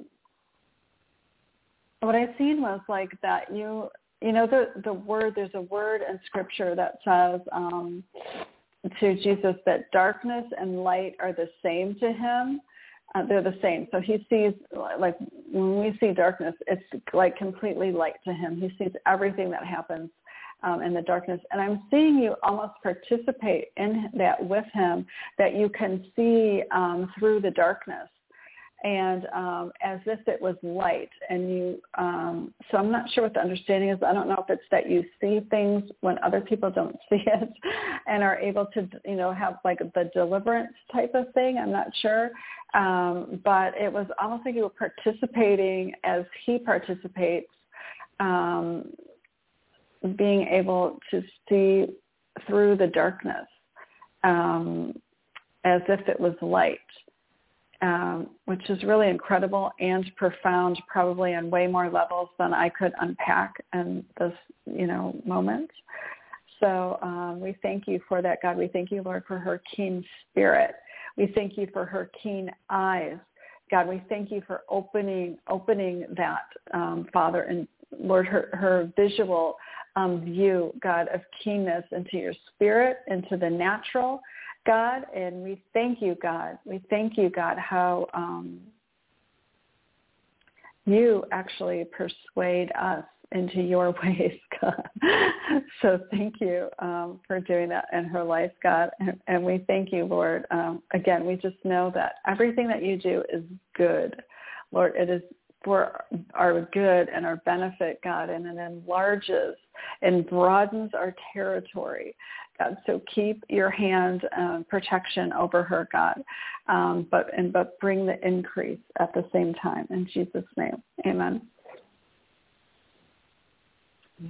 what I seen was like that you, you know, the, the word, there's a word in Scripture that says um, to Jesus that darkness and light are the same to him. Uh, they're the same. So he sees, like when we see darkness, it's like completely light to him. He sees everything that happens um, in the darkness. And I'm seeing you almost participate in that with him, that you can see um, through the darkness. And um, as if it was light, and you. Um, so I'm not sure what the understanding is. I don't know if it's that you see things when other people don't see it, and are able to, you know, have like the deliverance type of thing. I'm not sure, um, but it was almost like you were participating as he participates, um, being able to see through the darkness, um, as if it was light. Um, which is really incredible and profound, probably on way more levels than I could unpack in this, you know, moment. So um, we thank you for that, God. We thank you, Lord, for her keen spirit. We thank you for her keen eyes. God, we thank you for opening opening that, um, Father, and Lord, her, her visual um, view, God, of keenness into your spirit, into the natural, God, and we thank you, God. We thank you, God, how um, you actually persuade us into your ways, God. So thank you um, for doing that in her life, God. And, and we thank you, Lord. Um, again, we just know that everything that you do is good. Lord, it is for our good and our benefit, God, and it enlarges and broadens our territory, God. So keep your hand uh, protection over her, God, um, but and but bring the increase at the same time. In Jesus' name, amen. Yeah.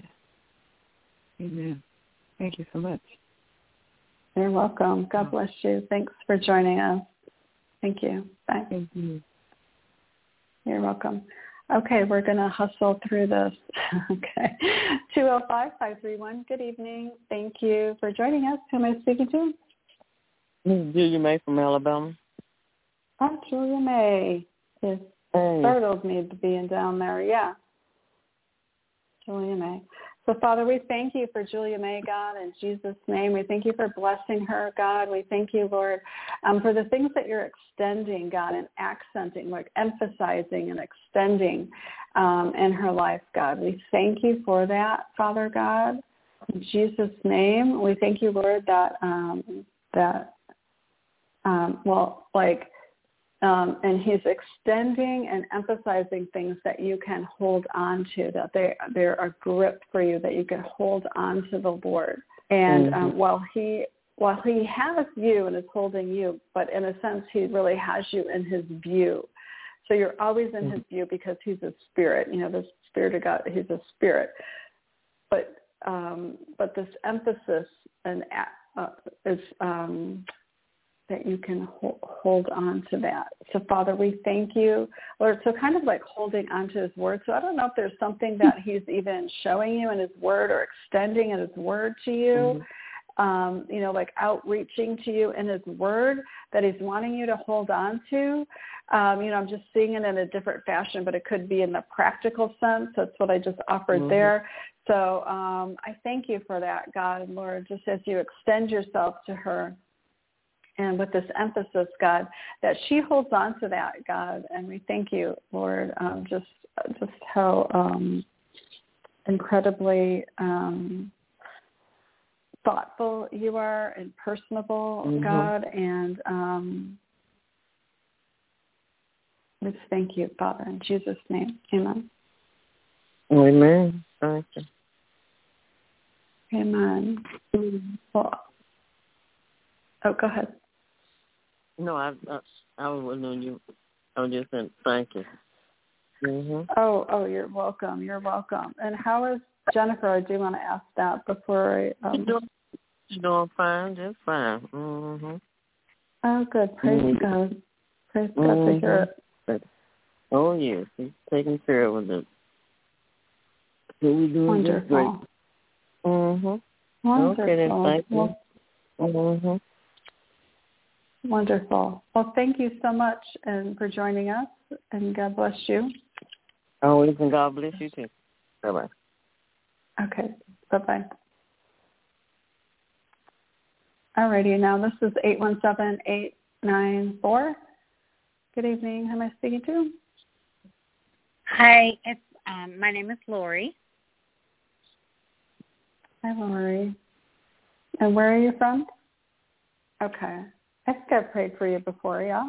Amen. Thank you so much. You're welcome. God bless you. Thanks for joining us. Thank you. Bye. Thank you. You're welcome. Okay, we're going to hustle through this. Okay. two oh five, five three one. Good evening. Thank you for joining us. Who am I speaking to? This is Julia May from Alabama. Oh, Julia May. It Hey. startled me being down there. Yeah. Julia May. So, Father, we thank you for Julia May, God, in Jesus' name. We thank you for blessing her, God. We thank you, Lord, um, for the things that you're extending, God, and accenting, like emphasizing and extending um, in her life, God. We thank you for that, Father God. In Jesus' name, we thank you, Lord, that, um, that um, well, like, Um, and he's extending and emphasizing things that you can hold on to, that they, they're a grip for you, that you can hold on to the Lord. And Mm-hmm. um, while he while he has you and is holding you, but in a sense he really has you in his view. So you're always in mm-hmm. his view because he's a spirit. You know, the Spirit of God, he's a spirit. But um, but this emphasis and uh, is... Um, that you can hold, hold on to that. So, Father, we thank you. Lord, so kind of like holding on to his word. So I don't know if there's something that he's even showing you in his word or extending in his word to you, mm-hmm. um, you know, like outreaching to you in his word that he's wanting you to hold on to. Um, you know, I'm just seeing it in a different fashion, but it could be in the practical sense. That's what I just offered mm-hmm. there. So um, I thank you for that, God and Lord, just as you extend yourself to her. And with this emphasis, God, that she holds on to that, God, and we thank you, Lord, um, just just how um, incredibly um, thoughtful you are and personable, mm-hmm. God, and um, we just thank you, Father, in Jesus' name, amen. Amen. Thank you. Amen. Well, Oh, go ahead. No, I I, I was waiting on you. I was just saying thank you. Mm-hmm. Oh, oh, you're welcome. You're welcome. And how is Jennifer? I do want to ask that before I. Um... She's doing, she's doing fine, just fine. Mm-hmm. Oh, good. Praise mm-hmm. God. Praise God mm-hmm. to hear it. Oh, yes. He's taking care of it. So we're doing Wonderful. just great. Mm-hmm. Wonderful. Okay, then thank you. Well, mm-hmm. Wonderful. Well, thank you so much and for joining us, and God bless you. Always, and God bless you too. Bye-bye. Okay. Bye-bye. All righty. Now this is eight one seven, eight nine four. Good evening. Who am I speaking to? Hi. It's um, my name is Lori. Hi, Lori. And where are you from? Okay. I think I've prayed for you before, yeah?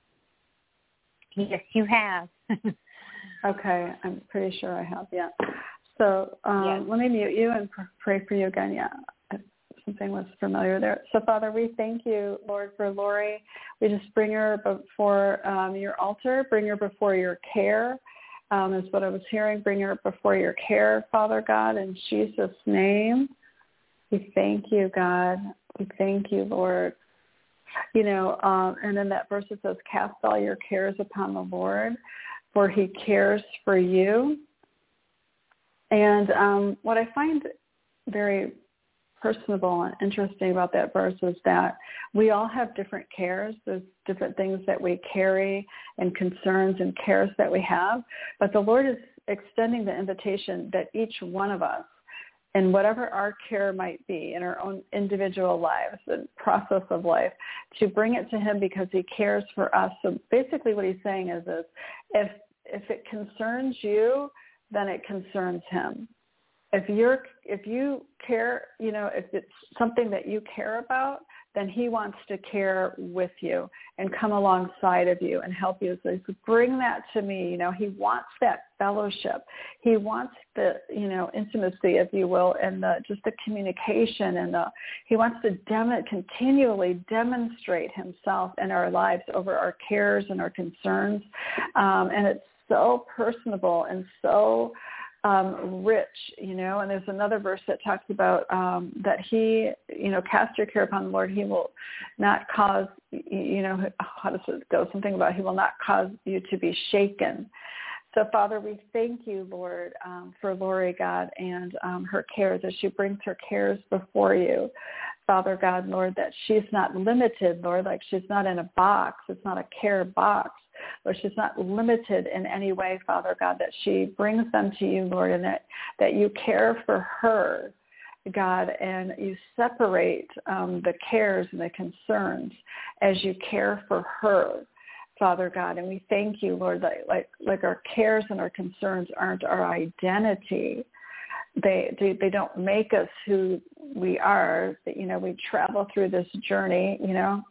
Yes, you have. Okay. I'm pretty sure I have, yeah. So um, yes. Let me mute you and pr- pray for you again, yeah. Something was familiar there. So, Father, we thank you, Lord, for Lori. We just bring her before um, your altar, bring her before your care, um, is what I was hearing. Bring her before your care, Father God, in Jesus' name. We thank you, God. We thank you, Lord. You know, um, and in that verse it says, cast all your cares upon the Lord, for he cares for you. And um, what I find very personable and interesting about that verse is that we all have different cares. There's different things that we carry and concerns and cares that we have. But the Lord is extending the invitation that each one of us, and whatever our care might be in our own individual lives, the process of life, to bring it to him because he cares for us. So basically what he's saying is this, if if it concerns you, then it concerns him. If you're, if you care, you know, if it's something that you care about, then he wants to care with you and come alongside of you and help you. So bring that to me. You know, he wants that fellowship. He wants the, you know, intimacy, if you will, and the, just the communication, and the, he wants to dem- continually demonstrate himself in our lives over our cares and our concerns. Um, and it's so personable and so um, rich, you know, and there's another verse that talks about um, that he, you know, cast your care upon the Lord. He will not cause, you know, how does it go? Something about he will not cause you to be shaken. So, Father, we thank you, Lord, um, for Lori, God, and um, her cares as she brings her cares before you. Father God, Lord, that she's not limited, Lord, like she's not in a box. It's not a care box. Lord, she's not limited in any way, Father God, that she brings them to you, Lord, and that, that you care for her, God, and you separate um, the cares and the concerns as you care for her, Father God. And we thank you, Lord, that like, like our cares and our concerns aren't our identity. They, they they don't make us who we are. You know, we travel through this journey, you know.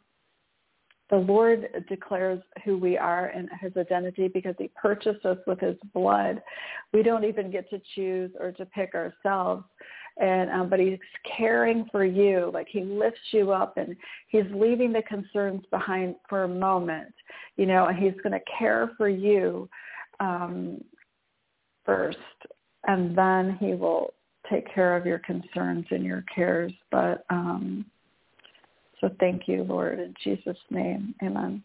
The Lord declares who we are and his identity because he purchased us with his blood. We don't even get to choose or to pick ourselves. And um, but he's caring for you, like he lifts you up, and he's leaving the concerns behind for a moment, you know, and he's going to care for you um, first, and then he will take care of your concerns and your cares. But um, so thank you, Lord, in Jesus' name, amen.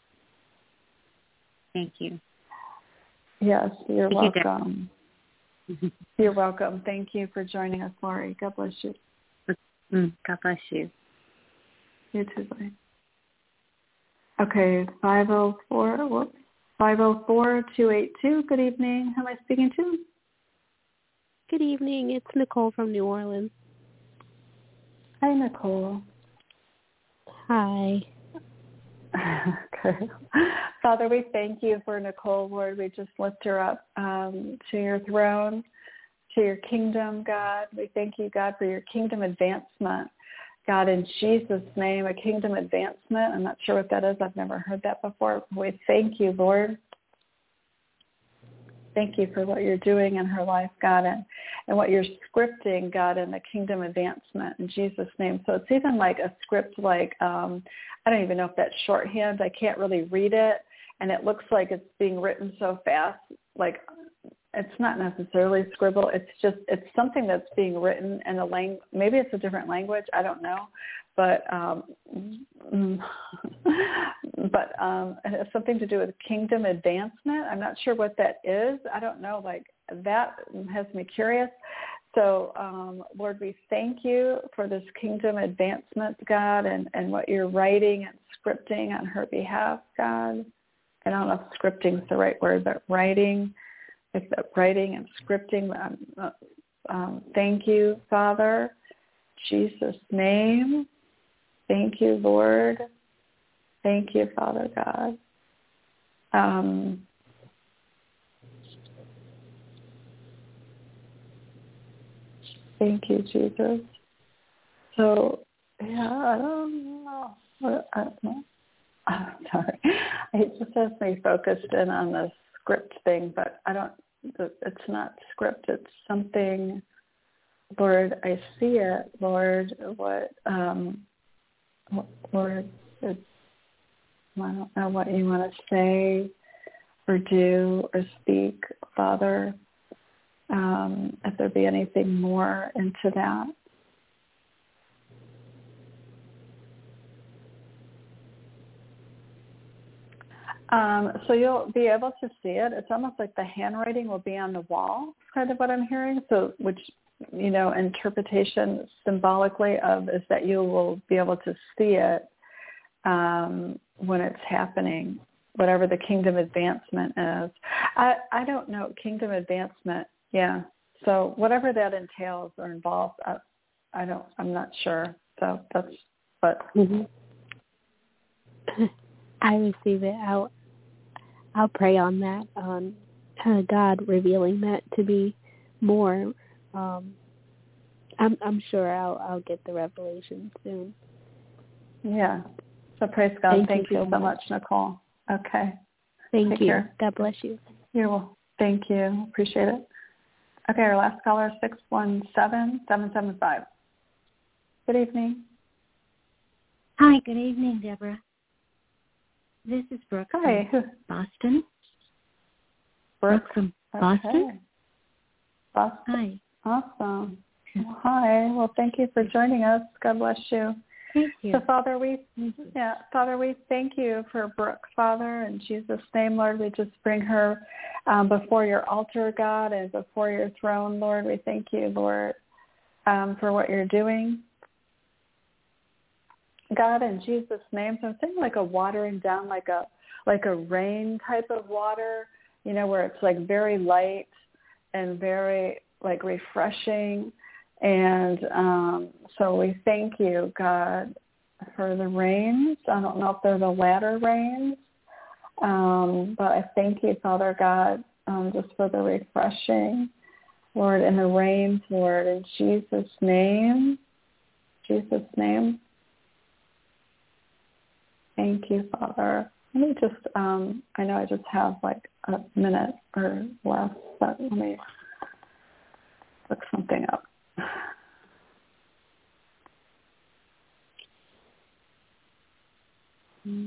Thank you. Yes, you're thank welcome. You, you're welcome. Thank you for joining us, Lori. God bless you. God bless you. You too, bye. Okay, five oh four, whoops, five oh four, two eight two. Good evening. Who am I speaking to? Good evening. It's Nicole from New Orleans. Hi, Nicole. Hi. Okay. Father, we thank you for Nicole, Lord. We just lift her up um, to your throne, to your kingdom, God. We thank you, God, for your kingdom advancement. God, in Jesus' name, a kingdom advancement. I'm not sure what that is. I've never heard that before. We thank you, Lord. Thank you for what you're doing in her life, God. And, and what you're scripting, God, in the kingdom advancement in Jesus' name. So it's even like a script like, um, I don't even know if that's shorthand. I can't really read it. And it looks like it's being written so fast, like it's not necessarily scribble. It's just, it's something that's being written in a language. Maybe it's a different language. I don't know. But um, but um, it has something to do with kingdom advancement. I'm not sure what that is. I don't know. Like that has me curious. So, um, Lord, we thank you for this kingdom advancement, God, and, and what you're writing and scripting on her behalf, God. I don't know if scripting is the right word, but writing, like that writing and scripting. Um, uh, um, thank you, Father. In Jesus' name. Thank you, Lord. Thank you, Father God. Um, thank you, Jesus. So, yeah, I don't know. I don't know. I'm sorry. It just has me focused in on the script thing, but I don't, it's not script. It's something, Lord, I see it, Lord, what, um, Lord, it's, I don't know what you want to say or do or speak, Father. Um, if there be anything more into that. Um, so you'll be able to see it. It's almost like the handwriting will be on the wall, is kind of what I'm hearing. So which, you know, interpretation symbolically of is that you will be able to see it um, when it's happening, whatever the kingdom advancement is. I, I don't know, kingdom advancement, yeah. So whatever that entails or involves, I, I don't, I'm not sure. So that's, but. Mm-hmm. I receive it. I'll, I'll pray on that, on uh, God revealing that to be more. Um, I'm, I'm sure I'll, I'll get the revelation soon. Yeah. So praise God. Thank, Thank you, you so much, much, Nicole. Okay. Thank Take you. Care. God bless you. You're welcome. Thank you. Appreciate it. Okay, our last caller, six one seven, seven seven five. Good evening. Hi, good evening, Deborah. This is Brooke Hi. from Boston. Brooke, Brooke from okay. Boston. Boston. Hi. Awesome. Well, hi. Well, thank you for joining us. God bless you. Thank you. So, Father, we yeah, Father, we thank you for Brooke, Father, in Jesus' name, Lord. We just bring her um, before your altar, God, and before your throne, Lord. We thank you, Lord, um, for what you're doing. God, in Jesus' name, so I'm saying like a watering down, like a like a rain type of water, you know, where it's like very light and very like refreshing. And um, so we thank you, God, for the rains. I don't know if they're the latter rains, um, but I thank you, Father God, um, just for the refreshing, Lord, and the rains, Lord, in Jesus' name, Jesus' name. Thank you, Father. Let me just, um, I know I just have like a minute or less, but let me look something up. Mm.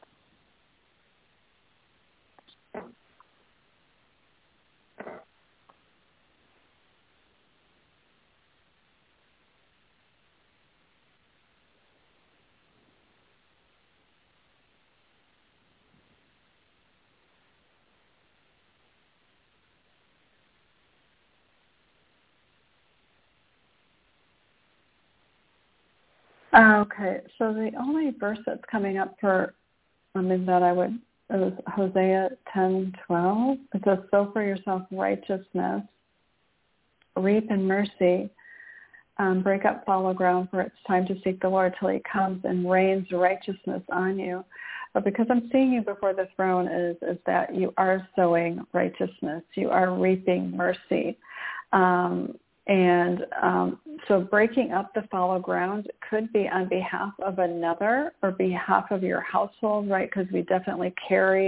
Okay, so the only verse that's coming up for, I mean, that I would, it was Hosea ten twelve. It says, sow for yourself righteousness, reap in mercy, um, break up fallow ground, for it's time to seek the Lord till he comes and rains righteousness on you. But because I'm seeing you before the throne is, is that you are sowing righteousness. You are reaping mercy. Um, And um, so breaking up the fallow ground could be on behalf of another or behalf of your household, right? Because we definitely carry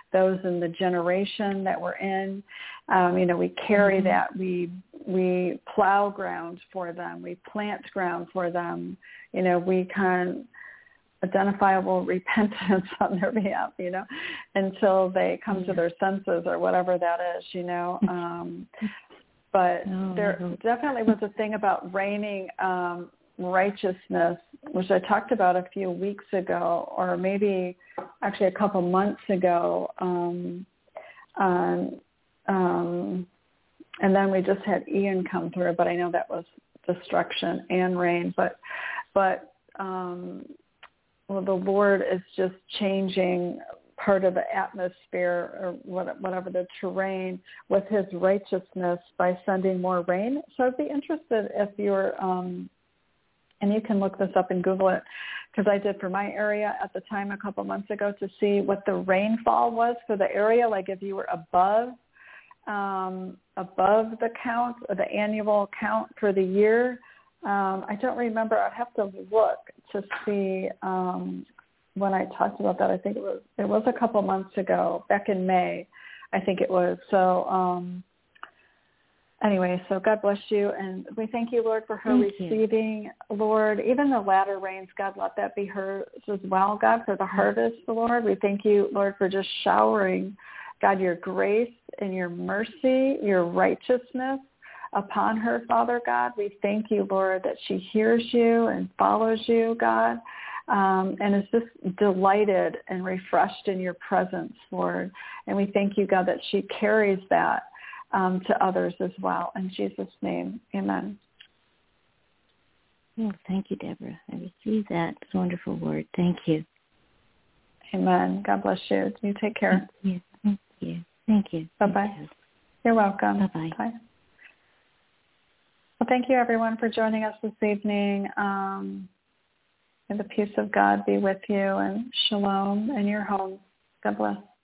those in the generation that we're in. Um, you know, we carry Mm-hmm. that. We we plow ground for them. We plant ground for them. You know, we can identifiable repentance on their behalf, you know, until they come Yeah. to their senses or whatever that is, you know. Um, but Oh, there I hope. definitely was a thing about reigning um, righteousness, which I talked about a few weeks ago, or maybe actually a couple months ago. Um, on, um, and then we just had Ian come through, but I know that was destruction and rain. But, but um, well, the Lord is just changing part of the atmosphere or whatever the terrain with his righteousness by sending more rain. So I'd be interested if you're, um, and you can look this up and Google it, because I did for my area at the time a couple months ago to see what the rainfall was for the area, like if you were above um, above the count, or the annual count for the year. Um, I don't remember. I'd have to look to see um, when I talked about that. I think it was it was a couple months ago, back in May, I think it was. So um, anyway, so God bless you. And we thank you, Lord, for her Thank you. receiving, Lord, even the latter rains, God, let that be hers as well, God, for the harvest, Lord. We thank you, Lord, for just showering, God, your grace and your mercy, your righteousness upon her, Father God. We thank you, Lord, that she hears you and follows you, God, um, and is just delighted and refreshed in your presence, Lord. And we thank you, God, that she carries that um, to others as well. In Jesus' name, amen. Oh, thank you, Deborah. I received that wonderful word. Thank you. Amen. God bless you. You take care. Thank you. Thank you. Thank you. Bye-bye. You too. You're welcome. Bye-bye. Bye. Well, thank you, everyone, for joining us this evening. Um, and the peace of God be with you, and shalom in your home. God bless.